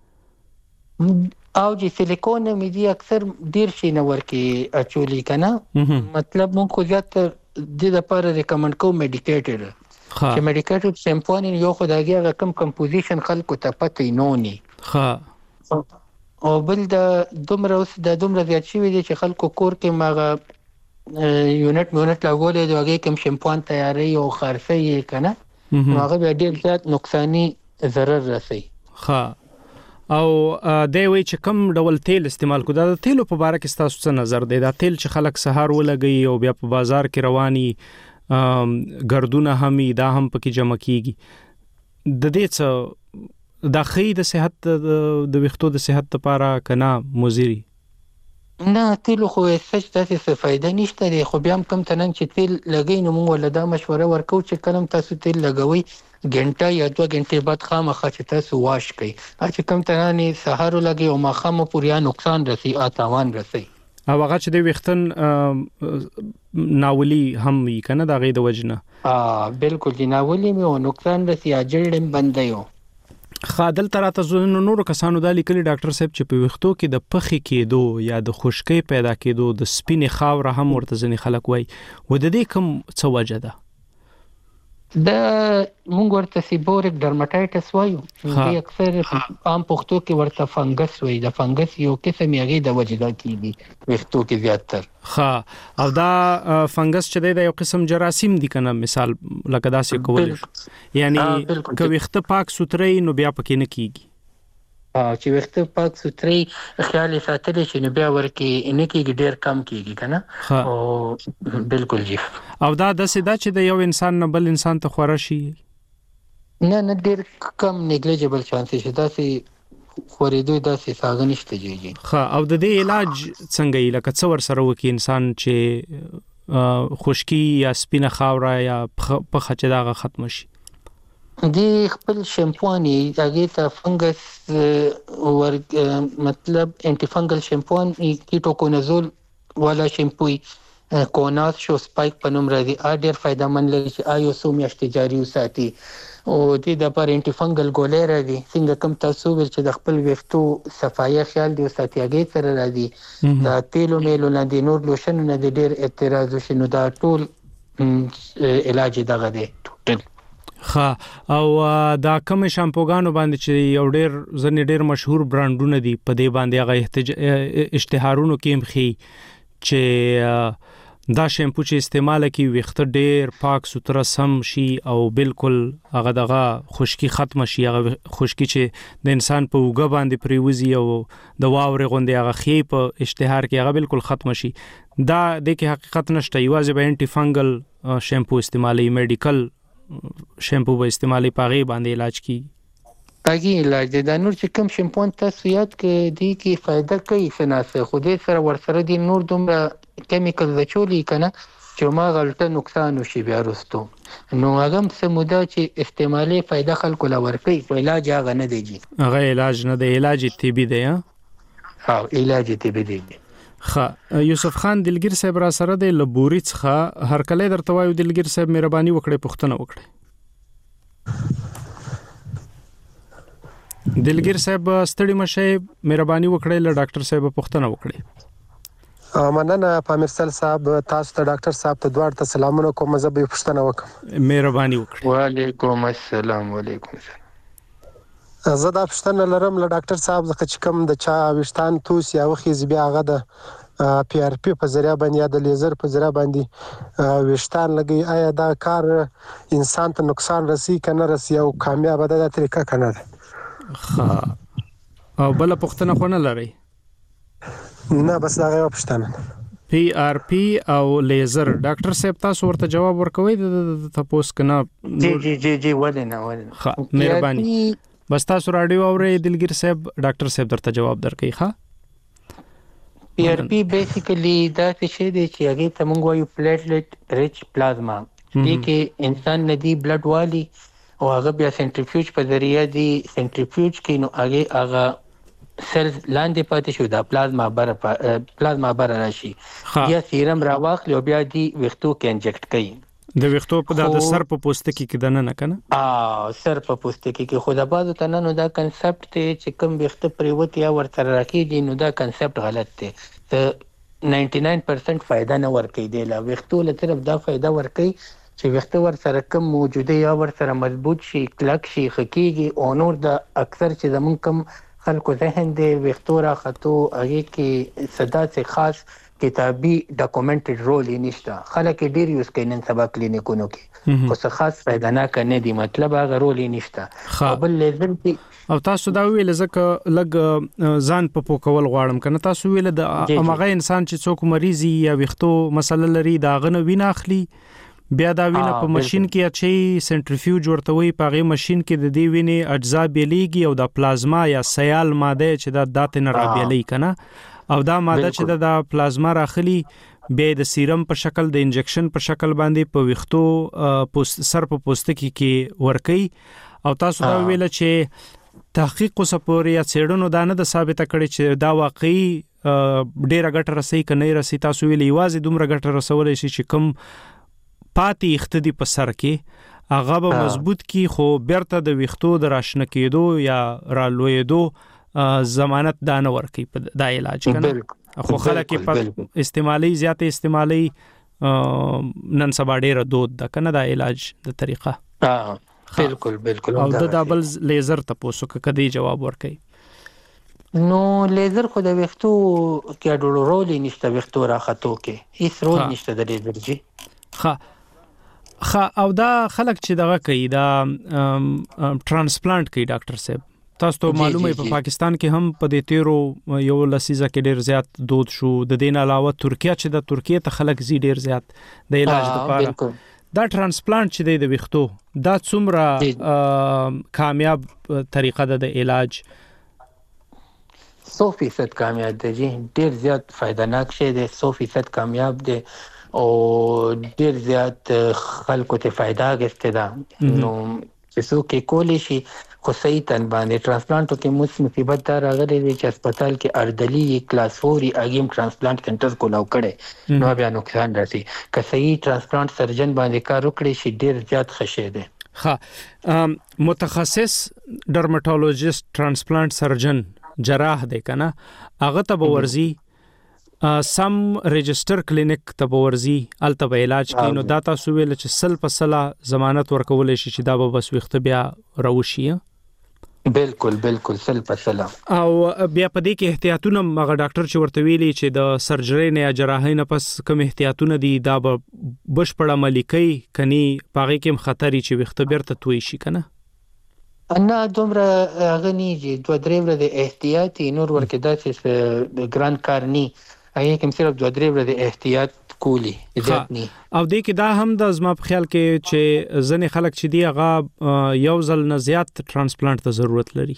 او چې سیلیکون می دی اکثر ډیر شي نه ورکی اچولي کنه مطلب مونږ خو زیات د لپاره ریکمند کوم میډیکیټر چې میډیکیټر سیمپونین یو خدایي هغه کم کمپوزیشن خلکو ته پته نه ني ها او بل د دومره اوس د دومره زیات شي دي چې خلکو کور کې ماغه یونټ یونټ لاګولې دی هغه کوم شیمپون تیاری او خرڅي کنه هغه به ډیر زیات نقصانی ضرر رسي ها او د وی چې کم ډول تیل استعمال کو دا تیلو په اړه کې تاسو څه نظر دی دا تیل چې خلک سهار ولګي او بیا په بازار کې رواني ګردونه همي دا هم پکې جمع کیږي د دې څه د خې د صحت د وختو د صحت لپاره کنا مزيري نه تیل خو هیڅ څه فائدہ نشته دی خو بیا هم کم تنن چې تیل لګین مو ولدا مشوره ورکو چې کلم تاسو تیل لګوي غنټه یا دوه غنټې بعد خامخا چې تاسو واش کړئ چې کم تنن سحر لګي او ماخامو پوریا نقصان رسي اتاوان رسي او هغه چې د وختن ناولي هم وی کنه دا غي د وجنه اه بالکل دی ناولي مې او نقصان رسي اجړم بنديو خادل تراته زونه نور کسانو د لیکلي ډاکټر صاحب چې په وختو کې د پخې کېدو یا د خشکۍ پیدا کېدو د سپینې خاور هم ورته ځنې خلک وای و د دې کوم څه وجه ده د مونږ ورته سیبورک ډرماټایټس وایو چې اکثر عام پښتو کې ورته فنګس وایي د فنګس یو قسم یې د وجدا کیږي وختو کې زیاتره ها او دا فنګس چې د یو قسم جراثیم دي کنه مثال لکه داسې کول یعنی که وخت پاک سوتري نو بیا پکې نه کیږي چې وخت پاک سوتري خیال ساتل شي نو بیا ورکی ان کې ډیر کم کیږي کنه او بالکل جی او دا د سدا چې د یو انسان نه بل انسان ته خورا شي نه نه ډیر کم نیګلیجبل چانس شي دا سي خورېدو داسې ساغه نشته جی. ښه، او د دې علاج څنګه یې لکه څه ور سره وکي انسان چې خشکی یا سپینه خاوره یا پخه چې داغه ختم شي؟ دی خپل شیمپوانی هغه ته فنګس ور مطلب انټي فنګل شیمپوان کیټوکونازول والا شیمپوی کوناس شو سپایک په نوم راځي. ا ډیر فائدہ مند لري چې آیو سو میاشتې جاری وساتي او د د پر انټي فنګل ګولې راځي. څنګه کوم تاسو ول چې د خپل ویښتو صفایي خیال دی وساتي هغه سره راځي. دا تیلو میلو نه دی نور لوشن نه دی ډیر اعتراض وشنو دا ټول علاج دغه دی ټوټل. ها، او دا کوم شامپوګانو باندې چې یو ډیر ځنې ډیر مشهور برانډونه دي په دې باندې هغه اشتهارونو کې مخې چې دا شیمپو چې استعمال کی وخت ډیر پاک ستره سم شي او بالکل هغه دغه خشکی ختم شي. هغه خشکی چې د انسان په وګه باندې پریوزي او د واورې غوندې هغه خې په اشتهار کې هغه بالکل ختم شي. دا د کې حقیقت نشته. یوازې به انټي فنګل شیمپو استعمالي، میډیکل شیمپو به استعمالي پاغي باندې علاج کی پاغي علاج دی. دا نور چې کوم شیمپو تاسو یاد کې دی کې فائدہ کوي سناسه خو دې سره ورسره دي نور دومره کیمیکل وچولي کنه چې ما غلطه نقصان وشي بیا وروسته. نو هغه سمودا چې استعمالي فائدہ خلکو لا ورکي خو علاج هغه نه دی. هغه علاج نه دی، علاج طبي دی. ها علاج طبي دی. خا یوسف خان دلګر صاحب را سره د لبوري څخه هر کله درته وایو دلګر صاحب مهرباني وکړئ پوښتنه وکړئ. دلګر صاحب ستړي مشه مهرباني وکړئ له ډاکټر صاحب پوښتنه وکړئ. مننه پامیرسل صاحب، تاسو ته ډاکټر صاحب ته دوه ته سلامونه کوم. زه به پوښتنه وکم. مهرباني وکړئ. وعلیکم السلام. وعلیکم السلام. زه دا پوښتنه لرم له ډاکټر صاحب څخه چې کوم د چا وشتان توس یا وخت بیا هغه د پی آر پی په ذریعہ باندې یا د لیزر په ذریعہ باندې وشتان لګي، آیا دا کار انسان ته نقصان رسي کنه رسي او کامیاب ده دا طریقه کنه ده؟ ها، او بل پوښتنه خو نه لري؟ نه بس دا غو پوښتنه. پی آر پی او لیزر ډاکټر صاحب تاسو ورته جواب ورکوي د تاسو کنه؟ جی جی جی جی ولنه ولنه. ها مهرباني بس تاسو رادیو اورئ دلګر صاحب، ډاکټر صاحب درته جواب درکړي. ښه، پی آر پی بیسیکلی دا څه دی چې هغه ته موږ وایو پلیټلیټ ریچ پلازما. دې کې انسان ندی بلډ والی او هغه بیا سنټریفیوج په ذریعہ دی سنټریفیوج کې نو هغه هغه سیلز لاندې پاتې شو دا پلازما بر پلازما بر راشي یا سیرم راواخلي او بیا دی وختو کې انجکټ کوي. د ویختو په د سر په پوستکی کې دنه نه کنه؟ ا سر په پوستکی کې خو د بازو ته نو دا کنسپټ ته چې کوم ویخت پریوت یا ورته راکېږي نو دا کنسپټ غلط دی. ته نننټي ناین پرسنټ فائدہ نه ورکې دی. لا ویختو له طرف دا فائدہ ورکې چې ویخت ور سره کوم موجوده یا ور سره مضبوط شي، کلک شي، خکېږي او نور د اکثر چې زمون کوم خلکو ذهن دی ویختو را خطو هغه کې صدا څخه خاص کتابي ډاکومنټډ رول یې نشته. خلک ډیر یوز کوي نن سبا کلینیکونو کې خو څه خاص فائدہ نه کنه دی، مطلب هغه رول یې نشته. بل لیزر او تاسو دا ویل زکه لګ ځان په پوکول غواړم کنه تاسو ویل د امغه انسان چې څوک مریضي یا ویختو مسله لري دا غنه وینه اخلي بیا دا وینه په ماشين کې اچي سنټریفیوج ورته وي په غي ماشين کې د دې وینې اجزا بیلېږي او د پلازما یا سیال ماده چې دا دات نه را بیلې کنه او دا ماده چې د پلازما راخلي بیا د سیرم په شکل د انجکشن په شکل باندې په ویختو پوست سر په پوستکی کې ورکي. او تاسو دا ویل چې تحقیق وسپوري یا څېړنو دا نه د ثابته کړي چې دا واقعي ډیره ګټه رسي کنه رسي. تاسو ویل یوازې دومره ګټه رسولای شي چې کوم پاتې اختدي په سر کې هغه به مضبوط کی خو بیرته د ویختو د راشنه کېدو یا رالوېدو ضمانت دا نه ورکي په دا علاج کنه. خو خلک په استعمالي زیات استعمالي نن سبا ډیره دود ده کنه دا علاج د طریقه. ها بالکل بالکل. او د دبل لیزر تاسو کدی جواب ورکي؟ نو لیزر خو د ویختو کې ډول رول نشته، ویختو راخاتو کې هیڅ رول نشته د لیزر جی. ها خا او دا خلک چې دغه کوي دا ترانسپلانت کوي ډاکټر صاحب تاسو ته معلومه په پاکستان کې هم په دې تیرو یو لسیزه کې ډیر زیات دود شو. د دین علاوه ترکیه چې د ترکیه ته خلک زی ډیر زیات د علاج لپاره دا ترانسپلانت چې د ویختو دا څومره کامیاب طریقه ده د علاج سو فیصد کامیاب دی جی ډیر زیات فائدناک شی دی سو فیصد کامیاب دی او ډیر زیات خلکو ته فائدہ غسته ده نو چې څوک کولی شي خو صحیح تن باندې ترانسپلانټو کې موږ مصیبت دا راغلی دی چې هسپتال کې اردلی کلاس فور اګیم ترانسپلانټ سنټر کولاو کړي نو بیا نقصان راځي که صحیح ترانسپلانټ سرجن باندې کار وکړي شي ډیر زیات خشه دی ها متخصص ډرمټولوژیست ترانسپلانټ سرجن جراح دی کنه هغه ته ورزي سم ريجستر کلینیک ته ورزي الته به علاج کوي نو دا تاسو ویل چې سل په سلا ضمانت ورکول شي چې دا به بس وخت بیا راوشي بالکل بالکل سل په سلا او بیا په دې کې احتیاطونه مغه ډاکټر چې ورته ویلي چې د سرجری نه یا جراحۍ نه پس کوم احتیاطونه دي دا به بشپړه ملکی کني پاغي کې خطرې چې وخت بیرته توي شي کنه انا دومره غني چې دوه درې ورځې احتیاطي نور ورکه داسې د ګران کارني اې کوم صرف دوه درې ورځې احتیاط کولی ځاتني او دې کې دا هم د زما په خیال کې چې ځنې خلک چې دی هغه یو ځل نه زیات ترانسپلانټ ته ضرورت لري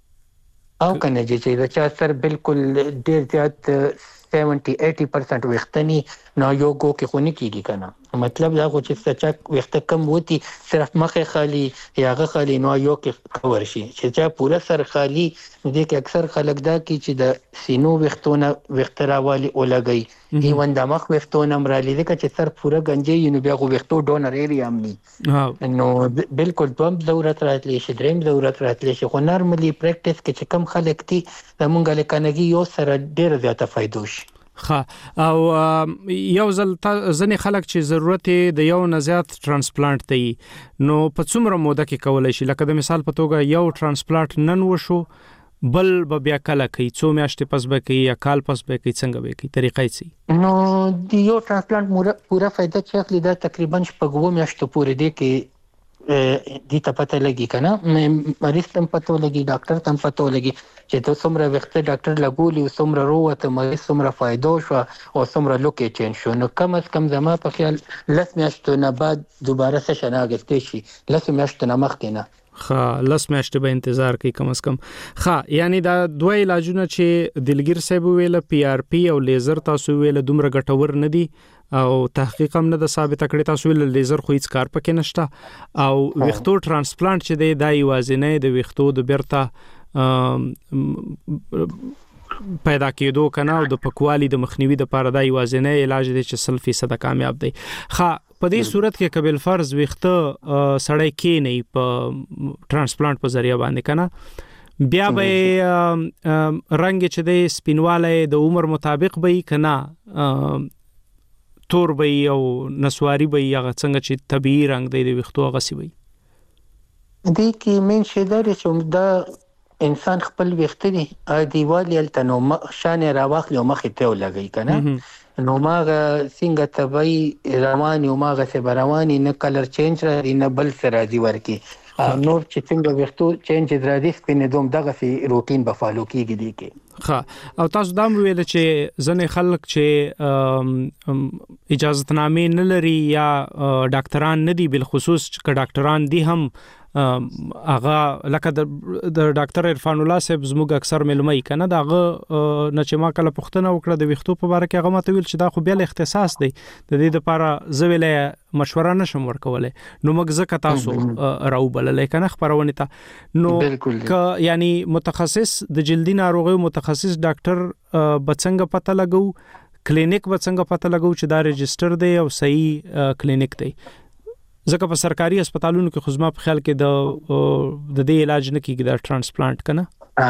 او کنه چې دا چې سر بالکل ډیر زیات سیونټي ایټي پرسنټ وختنی نو یو کو کې خونی کیږي کنه مطلب دا خو چې سچا وخت کم وتی صرف مخه خالی یاغه خالی نو یو کې کور شي چې چا پورا سر خالی دې کې اکثر خلک دا کی چې د سینو وختونه وخترا والی اولګي ایون د مخ وختونه مرالي دې چې سر پورا گنجي نو بیا خو وختو ډونر ایریا امني نو بالکل دوم ضرورت راتلی شي دریم ضرورت راتلی شي خو نارملی پریکټیس کې چې کم خلک دي زمونږ لکنګي یو سره ډیر زیاته فائدو شي ها او یو ځل ځنې خلک چې ضرورت د یو نه زیات ترانسپلانټ دی نو په څومره موده کې کولای شي لکه د مثال په توګه یو ترانسپلانټ نن وشو بل به بیا کله کوي څو میاشتې پس به کوي یا کال پس به کوي څنګه به کوي طریقې سي نو د یو ترانسپلانټ پورا فائدہ چې اخلي دا تقریبا شپږو میاشتو پورې دی کې دې ته پته لګي کنه مریض تم پته لګي ډاکټر تم پته لګي چې ته څومره وخت ډاکټر لګولي او څومره روته مریض څومره فائدو شو او څومره لوکي چین شو نو کم از کم زما په خیال لس میاشتو نه بعد دوباره سشن اگستې شي لس میاشتو نه مخکې نه خا لس میاشتې به انتظار کوي کم از کم خا یعنی دا دوه علاجونه چې دلګیر صاحب ویل پی آر پی او لیزر تاسو ویل دومره ګټور نه دي او تحقیق هم نه د ثابت کړي تاسو ویل لیزر خو هیڅ کار پکې نشته او وختو ترانسپلانټ چې دی د یوازینې د وختو د بیرته پیدا کېدو کنه او د پکوالي د مخنیوي د پاره د یوازینې علاج دی چې سل فیصد کامیاب دی خا په دې صورت کې قبل فرض وخته سړی کې نه په ترانسپلانټ په ذریعہ باندې کنه بیا به رنگ چې د سپینواله د عمر مطابق به کنا تور به او نسواری به هغه څنګه چې طبيعي رنگ دی د وختو غسی وي دې کې من شیدار چې دا انسان خپل وخت دی دیوالي التنو شان راواخلی او مخې ته ولګي کنه نو ماغه څنګه طبيعي رواني او ماغه سه رواني نه کلر چینج را نه بل سره دی ورکی نور چې څنګه وختو چینج درادي سپینې دوم دغه سي روټین به فالو کیږي دي کې ها او تاسو دا ویل چې ځنې خلک چې اجازهتنامې نه لري یا ډاکټران نه دي بل خصوص چې ډاکټران دي هم اغه لکه د ډاکټر عرفان الله صاحب زموږ اکثر معلومه کنه داغه نه چې ما کله پښتنه وکړه د وختو په اړه کې هغه ماته ویل چې دا خو بیا له اختصاص دی د دې لپاره زویلې مشوره نشم ورکوله نو موږ زکه تاسو راو بللې کنه خبرونه تا نو ک یعنی متخصص د جلدی ناروغي متخصص ډاکټر بڅنګ پته لګو کلینیک بڅنګ پته لګو چې دا ريجستر دی او صحیح کلینیک دی ځکه په سرکاري هسپتالونو کې خدمت په خیال کې د د دې علاج نه کیږي د ترانسپلانټ کنه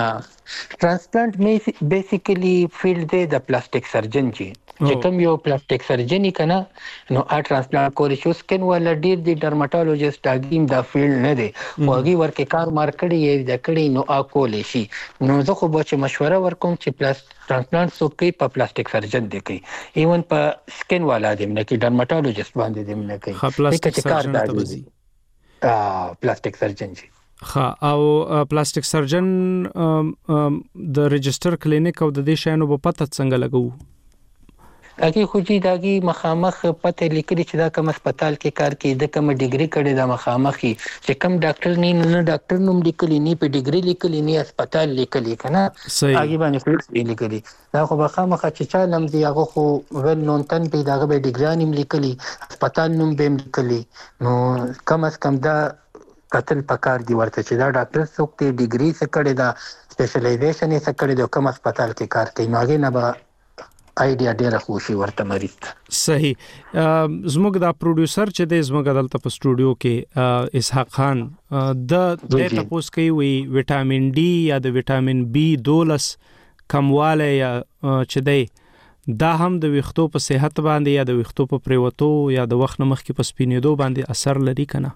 ترانسپلانټ بیسیکلی فیلډ دی د پلاستیک سرجن چې کوم یو پلاستیک سرجن کنه نو ا ترانسپلانټ کولی شو سکن ولا ډیر دی ډرمټالوژیست اګیم دا فیلډ نه دی واغي ورکه کار مارکړي یې د کړي نو ا کولی شي نو زه خو به چې مشوره ورکوم چې پلاستیک ترانسپلانټ سو کوي په پلاستیک سرجن دی کوي ایون په سکن والا دی نه کې ډرمټالوژیست باندې دی نه کوي پلاستیک سرجن دی ا پلاستیک سرجن جی خا او پلاستیک سرجن د ريجستر کلینیک او د دې شانو په پته څنګه لګو هغه خو چې داګي مخامخ پته لیکلي چې دا کوم هسپتال کې کار کوي د کوم ډیګري کړي دا مخامخي چې کوم ډاکټر نه نه ډاکټر نوم لیکلي نه په ډیګري لیکلي نه هسپتال لیکلي کنه هغه باندې خو لیکلي دا خو مخامخ چې چا نوم دی هغه خو ول نون تن په داغه به ډیګري نوم لیکلي هسپتال نوم به لیکلي نو کم از کم دا قتل پکار دی ورته چې دا ډاکټر څوک دی ډیګري څخه کړي دا سپیشلایزیشن یې څخه کړي دا کوم هسپتال کې کار کوي نو هغه نه به آیډیا ډیره خوشي ورته مریض صحیح. زموږ دا پروډوسر چې د زموږ دلته په سټوډیو کې اسحاق خان د د تاسو کوي وی وټامین ډي یا د وټامین بي دوه کمواله یا چې دی دا هم د ویښتو په صحت باندې یا د ویښتو په پریوتو یا د وخت نمخ کې په سپینېدو باندې اثر لري کنه؟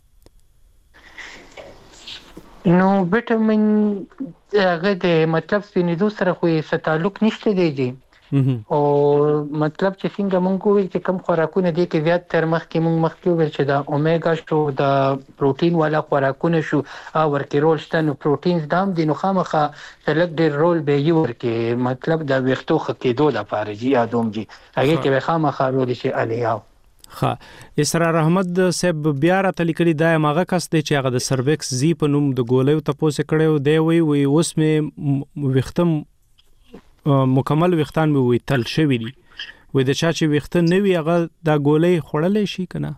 نو وټامین هغه د مطلب سپینېدو سره خو یې تعلق نشته دی او مطلب چې څنګه مونږ کوی چې کم خوراکونه دي کې زیات تر مخ کې مونږ مخکې ویل چې دا اومیګا شو د پروتین والا خوراکونه شو او ورکې رول شته نو پروتین دام دي نو خامخه سلګ ډیر رول به یو ورکې مطلب دا ویښتو خکېدو لپاره جی ادم جی هغه کې خامخه رول شي الیاو. ها اسرار احمد صاحب بیا را تلیکلی دا ماغه کس دی چې هغه د سرویکس زی په نوم د ګولیو تاسو کړو دی وی وی اوس مې وختم مکمل وختان مې وی تل شوی دی وې د چا چې وخت نه وی هغه دا ګولې خړلې شي کنه؟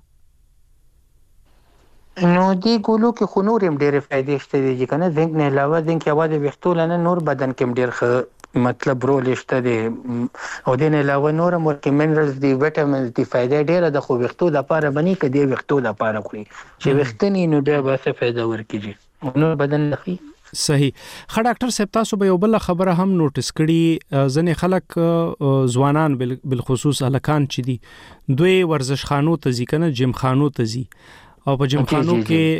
نو دی ګولو کې خو نور هم ډېر فائدې شته دي کنه زنګ نه علاوه زنګ کې اواز وختو لنه نور بدن کې ډېر ښه مطلب رول شته دي او دین علاوه نور هم ورکې منرالز دي وټامینز دي فائدې ډېر د خو وختو د لپاره بني کې دی وختو د لپاره خوري چې وختنی نو بیا به څه فائدہ ورکړي نو بدن لخي. صحیح. خا ډاکټر صاحب تاسو به یو بل خبره هم نوټس کړي ځنې خلک ځوانان بالخصوص الکان چې دي دوی ورزش خانو ته ځي کنه جیم خانو ته ځي او په جیم خانو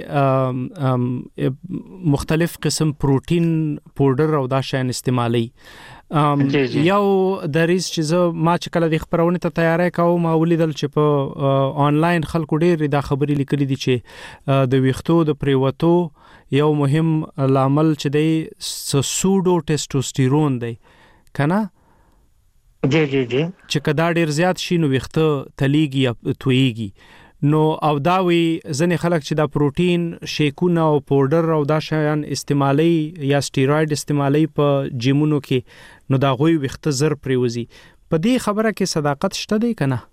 کې مختلف قسم پروتین پاوډر او دا شین استعمالي یو د ریس چې ما چې کله د خبرونه ته تیاری کوم ما ولیدل چې په آنلاین خلکو ډېر دا خبرې لیکلي دي چې د ویښتو د پریوتو یو مهم لامل چې دی سودو ټیسټوسټیرون دی کنه؟ جی جی جی چې کدا ډیر زیات شي نو ویښته تلیږي یا تویږي نو او دا وی ځنې خلک چې دا پروتین شیکونه او پاوډر او دا شیان استعمالي یا سټیروید استعمالي په جیمونو کې نو دا غوي ویښته زر پریوزي په دې خبره کې صداقت شته دی کنه؟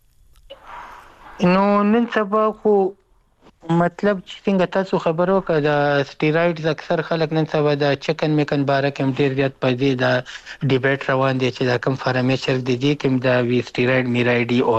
نو نن سبا خو مطلب چې څنګه تاسو خبرو کړه د سټیرویډز اکثر خلک نن سبا د چکن میکن باره کې ډیر زیات پدې د ډیبیټ روان دي چې دا کوم فارمیچر دي دي کوم دا وی سټیرویډ میرایډي او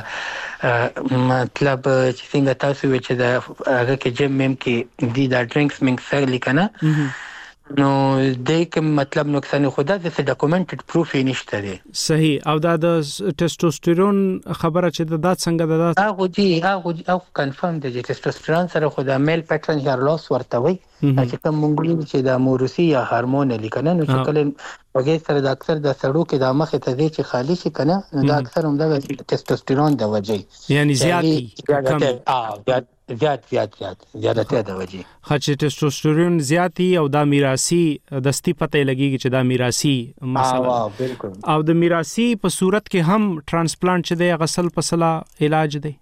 د مطلب چې څنګه تاسو چې دا هغه کې جیم مم کې دي دا ډرینکس منګ سره لیکنه نو دې کوم مطلب نقصان خدا د ډاکومنټډ پروف یې نشته دی. صحیح. او دا د ټیسټوسټیرون خبره چې دا څنګه ده دا هغه دی هغه او کنفرم دی چې ټیسټوسټیرون سره خدا میل پیټرن هیر لاس ورته وي چې کوم مونږ چې د موروثي یا هورمون لیکنه نو چې کله وګړي سره د اکثر د سړو کې د مخ ته دی چې خالی شي کنه نو دا اکثر هم د ټیسټوسټیرون د وجې یعنی زیاتی کم زیات زیات زیات زیادته د وجې خاصه ټیسټوسټیرون زیاتی او دا میراثي دستی پته لګیږي چې دا میراثي مسله او بالکل او د میراثي په صورت کې هم ترانسپلانت چې دی غسل پسلا علاج دی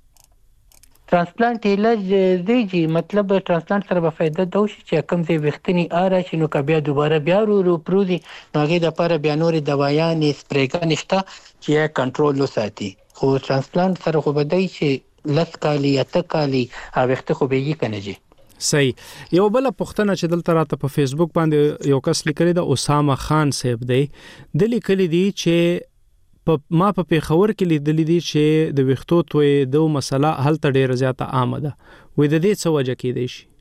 ترانسپلانت علاج دی مطلب ترانسپلانت سره به فائدہ دوشي چې کوم ځای وختنی آره چې نو بیا دوباره بیا ورو پروزي نو هغه د لپاره بیا نور دوايان سپریګان نشته چې کنټرول وساتي خو ترانسپلانت سره خو بدای چې لس کالی یا تکالی او وخت خو به یې کنه جی. صحیح. یو بل پښتنه چې دلته راته په فیسبوک باندې یو کس لیکلی دا اسامه خان صاحب دی د لیکلی دی چې په ما په پیښور کې لیدلی دی چې د وختو توې د مسله حل ته ډیره زیاته عامه ده وې د دې څه وجه کې دی شي؟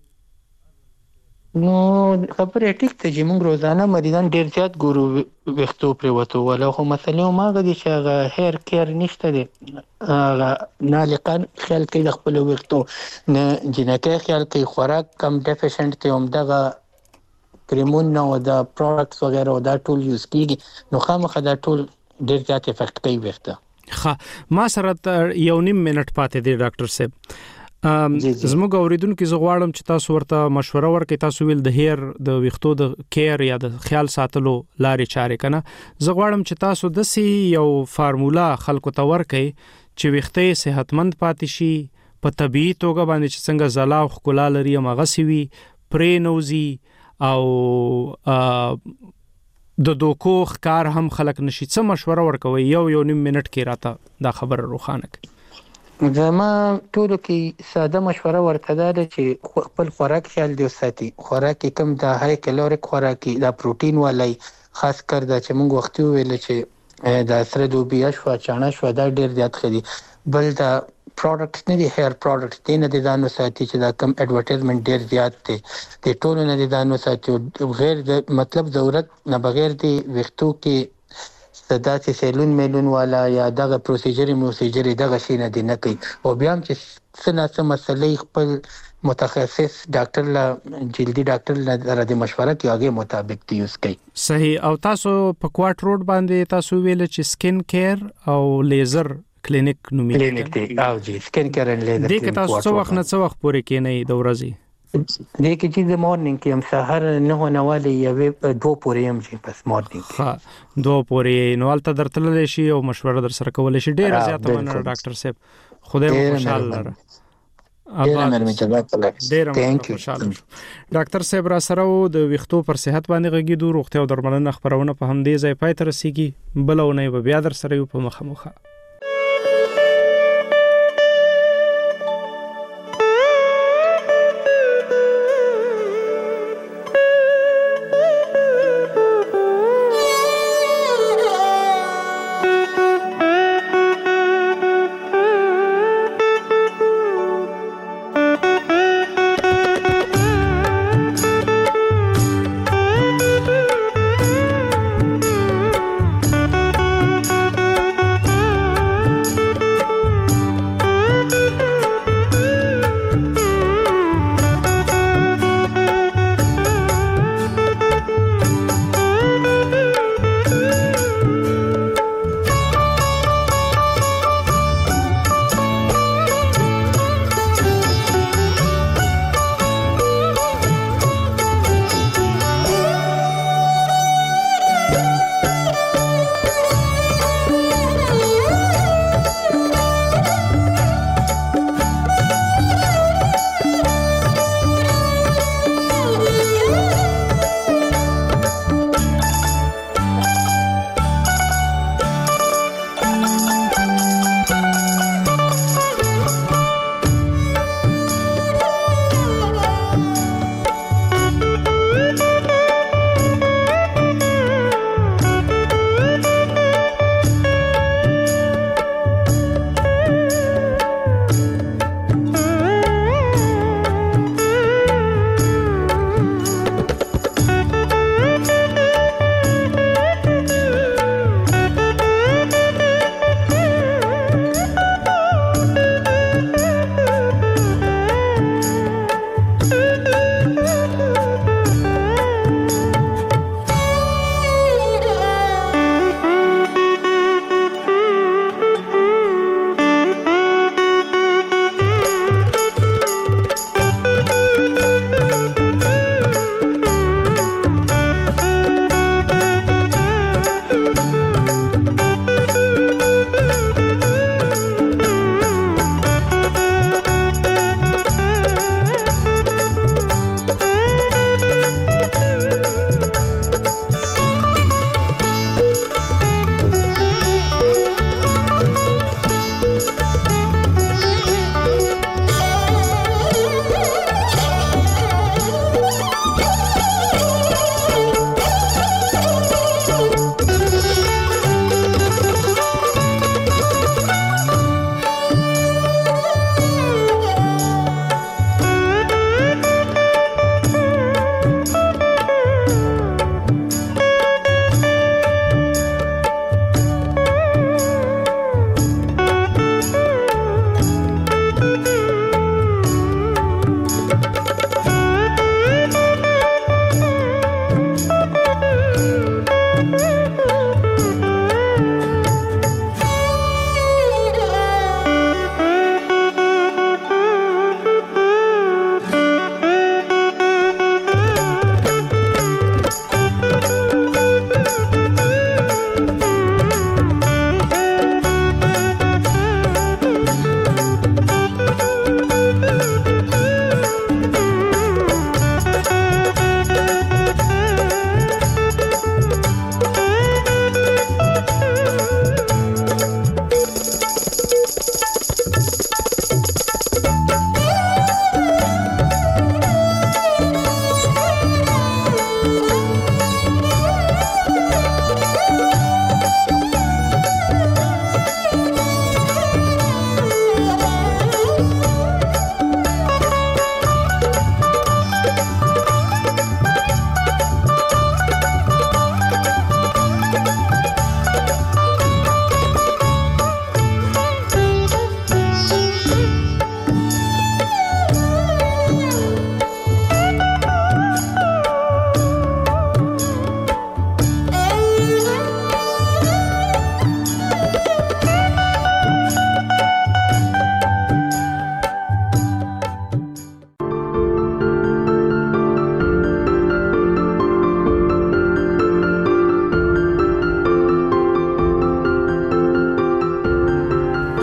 نو خبرې ټیک ته چې موږ روزانه مریضان ډیر زیات ګورو وختو پریوتو ولا خو مسلې ما غدي چې هغه هیر کیر نشته دي نه لکان خیال کوي د خپل وختو نه جنکه خیال کوي خوراک کم ډیفیشنټ ته هم دغه کریمون نو د پروډکټس وغیرہ دا ټول یوز کیږي نو خامخا دا ټول ډیر زیات افیکټ کوي وخته. ښه ما سره یو نیم منټ پاتې دی ډاکټر صاحب زموږ اوریدونکو زه غواړم چې تاسو ورته مشوره ورکړئ. تاسو ویل د هیر د ویښتو د کیر یا د خیال ساتلو لارې چارې کنه، زه غواړم چې تاسو د سی یو فارمولا خلکو ته ورکړئ چې ویښتې صحتمند پاتې شي په طبيعي توګه باندې چې څنګه زلا او ښکلا لري هغه سی وي، پرې نوزي او د دوکو ښکار هم خلک نشي. څه مشوره ورکوي یو یو نیم منټ کې راته دا خبره روښانه کړئ؟ زما ټولو کې ساده مشوره ورته ده چې خپل خوراک خیال دی وساتي. خوراک کم د های کالوریک خوراکي د پروتین والی، خاص کر دا چې موږ وختي ویل چې د سره دوبیا شو چانه شو دا ډیر زیات خدي. بل دا پروډکټس نه دي، هیر پروډکټس دي نه دي ځانو ساتي چې دا کم اډورټایزمنت ډیر زیات دي د ټولو نه دي ځانو ساتي. غیر د مطلب ضرورت نه بغیر دی وختو کې دا چې سیلون میلون والا یا دغه پروسیجر پروسیجر دغه شي نه دی نه کوي. او بیا هم چې څه نه څه مسلې خپل متخصص ډاکټر لا جلدی ډاکټر لا را دي مشوره کوي هغه مطابق دی یوز کوي. صحیح. او تاسو په کوارټ روډ باندې تاسو ویل چې سکن کیر او لیزر کلینیک نومي کلینیک دی او جی سکن کیر ان لیزر دې کې تاسو څو وخت نه څو وخت پورې کې نه د ورځې دې کې چې د مورنینګ کې هم سحر نه هونواله یوه دو پورې هم چې پس مورنینګ ها دو پورې نو الته درتلل شي او مشوره در سره کول شي. ډیر زیاته مننه ډاکټر صاحب، خدای مو خوشاله لره. ډاکټر صاحب را سره د ویښتو پر صحت باندې غږیدو، روغتیا او درملنه خبرونه په همدې ځای پای ته رسیږي. بلونه به بیا در سره یو په مخامخه.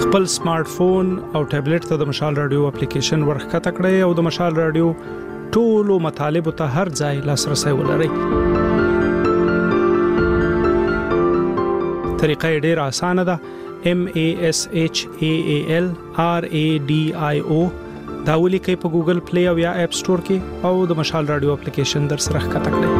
خپل سمارټ فون او ټابلیټ ته د مشال رادیو اپلیکیشن ورخکته کړئ او د مشال رادیو ټولو مطالب ته هر ځای لاسرسي ولرئ. طریقه ډیره اسانه ده. M A S H A A L R A D I O دا ولیکئ په ګوګل پلی او یا اپ سٹور کې او د مشال رادیو اپلیکیشن در سره ښکته کړئ.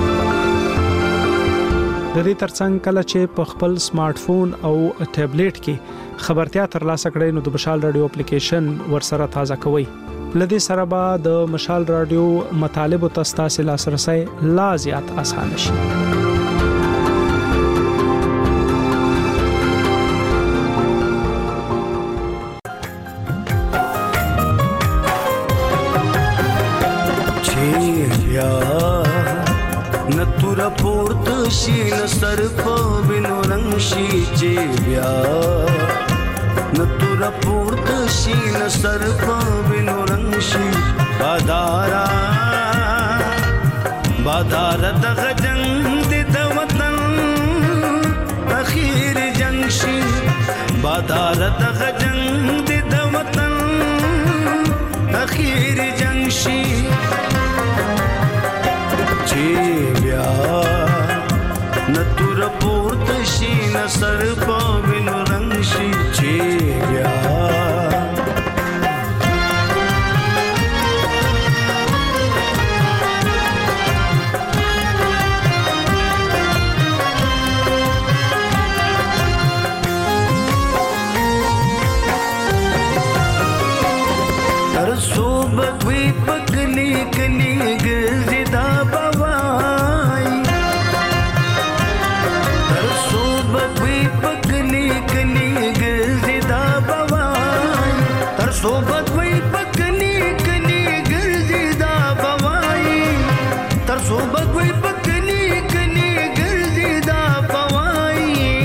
د دې ترڅنګ کله چې په خپل سمارټ فون او ټابلیټ کې خبرتیا ترلاسه کړئ نو د مشال رادیو اپلیکیشن ورسره تازه کوئ. لدې سره به د مشال رادیو مطالب او تاسو لاسرسي لا زیات آسان شي. نتورا پورت شي نصر په وینو رنگ شي چې بیا نتورا پورت شي نصر په وینو رنگ شي بادارا بادار د جنگ د وطن اخیر جنگ شي بادار د جنگ د وطن اخیر جنگ شي بیا نتور پورت شي نصر په وینو رنگ شي چې بیا تر صوبک وی پکلی کلی ګرځي دا صوبت وی پکنی کنی گرزی دا بوائی تر صوبت وی پکنی کنی گرزی دا بوائی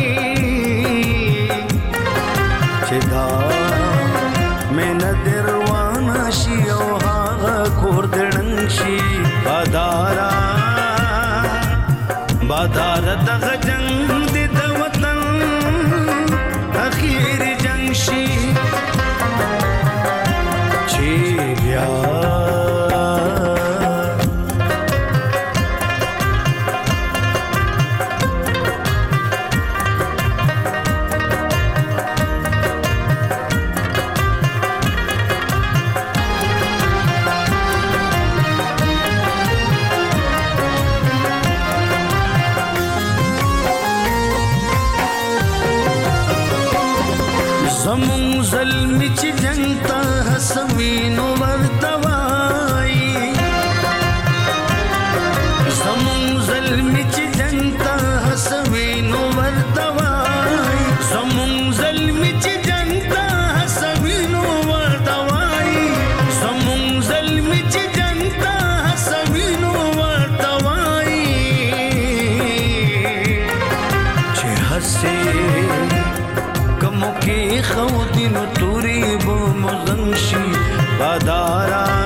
چدا میں ندروانا شی او هاغا کوردنگ شی بادارا بادار دغ جنگ دی دا وطن اخیر جنگ شی زمون ظلمی چی جنگتا حسوینو وردوائی زمون ظلمی چی جنگتا حسوینو وردوائی زمون ظلمی چی جنگتا حسوینو وردوائی زمون ظلمی چی جنگتا حسوینو وردوائی چی حسی کمو کی خودینو توری بو مزنشی بادارا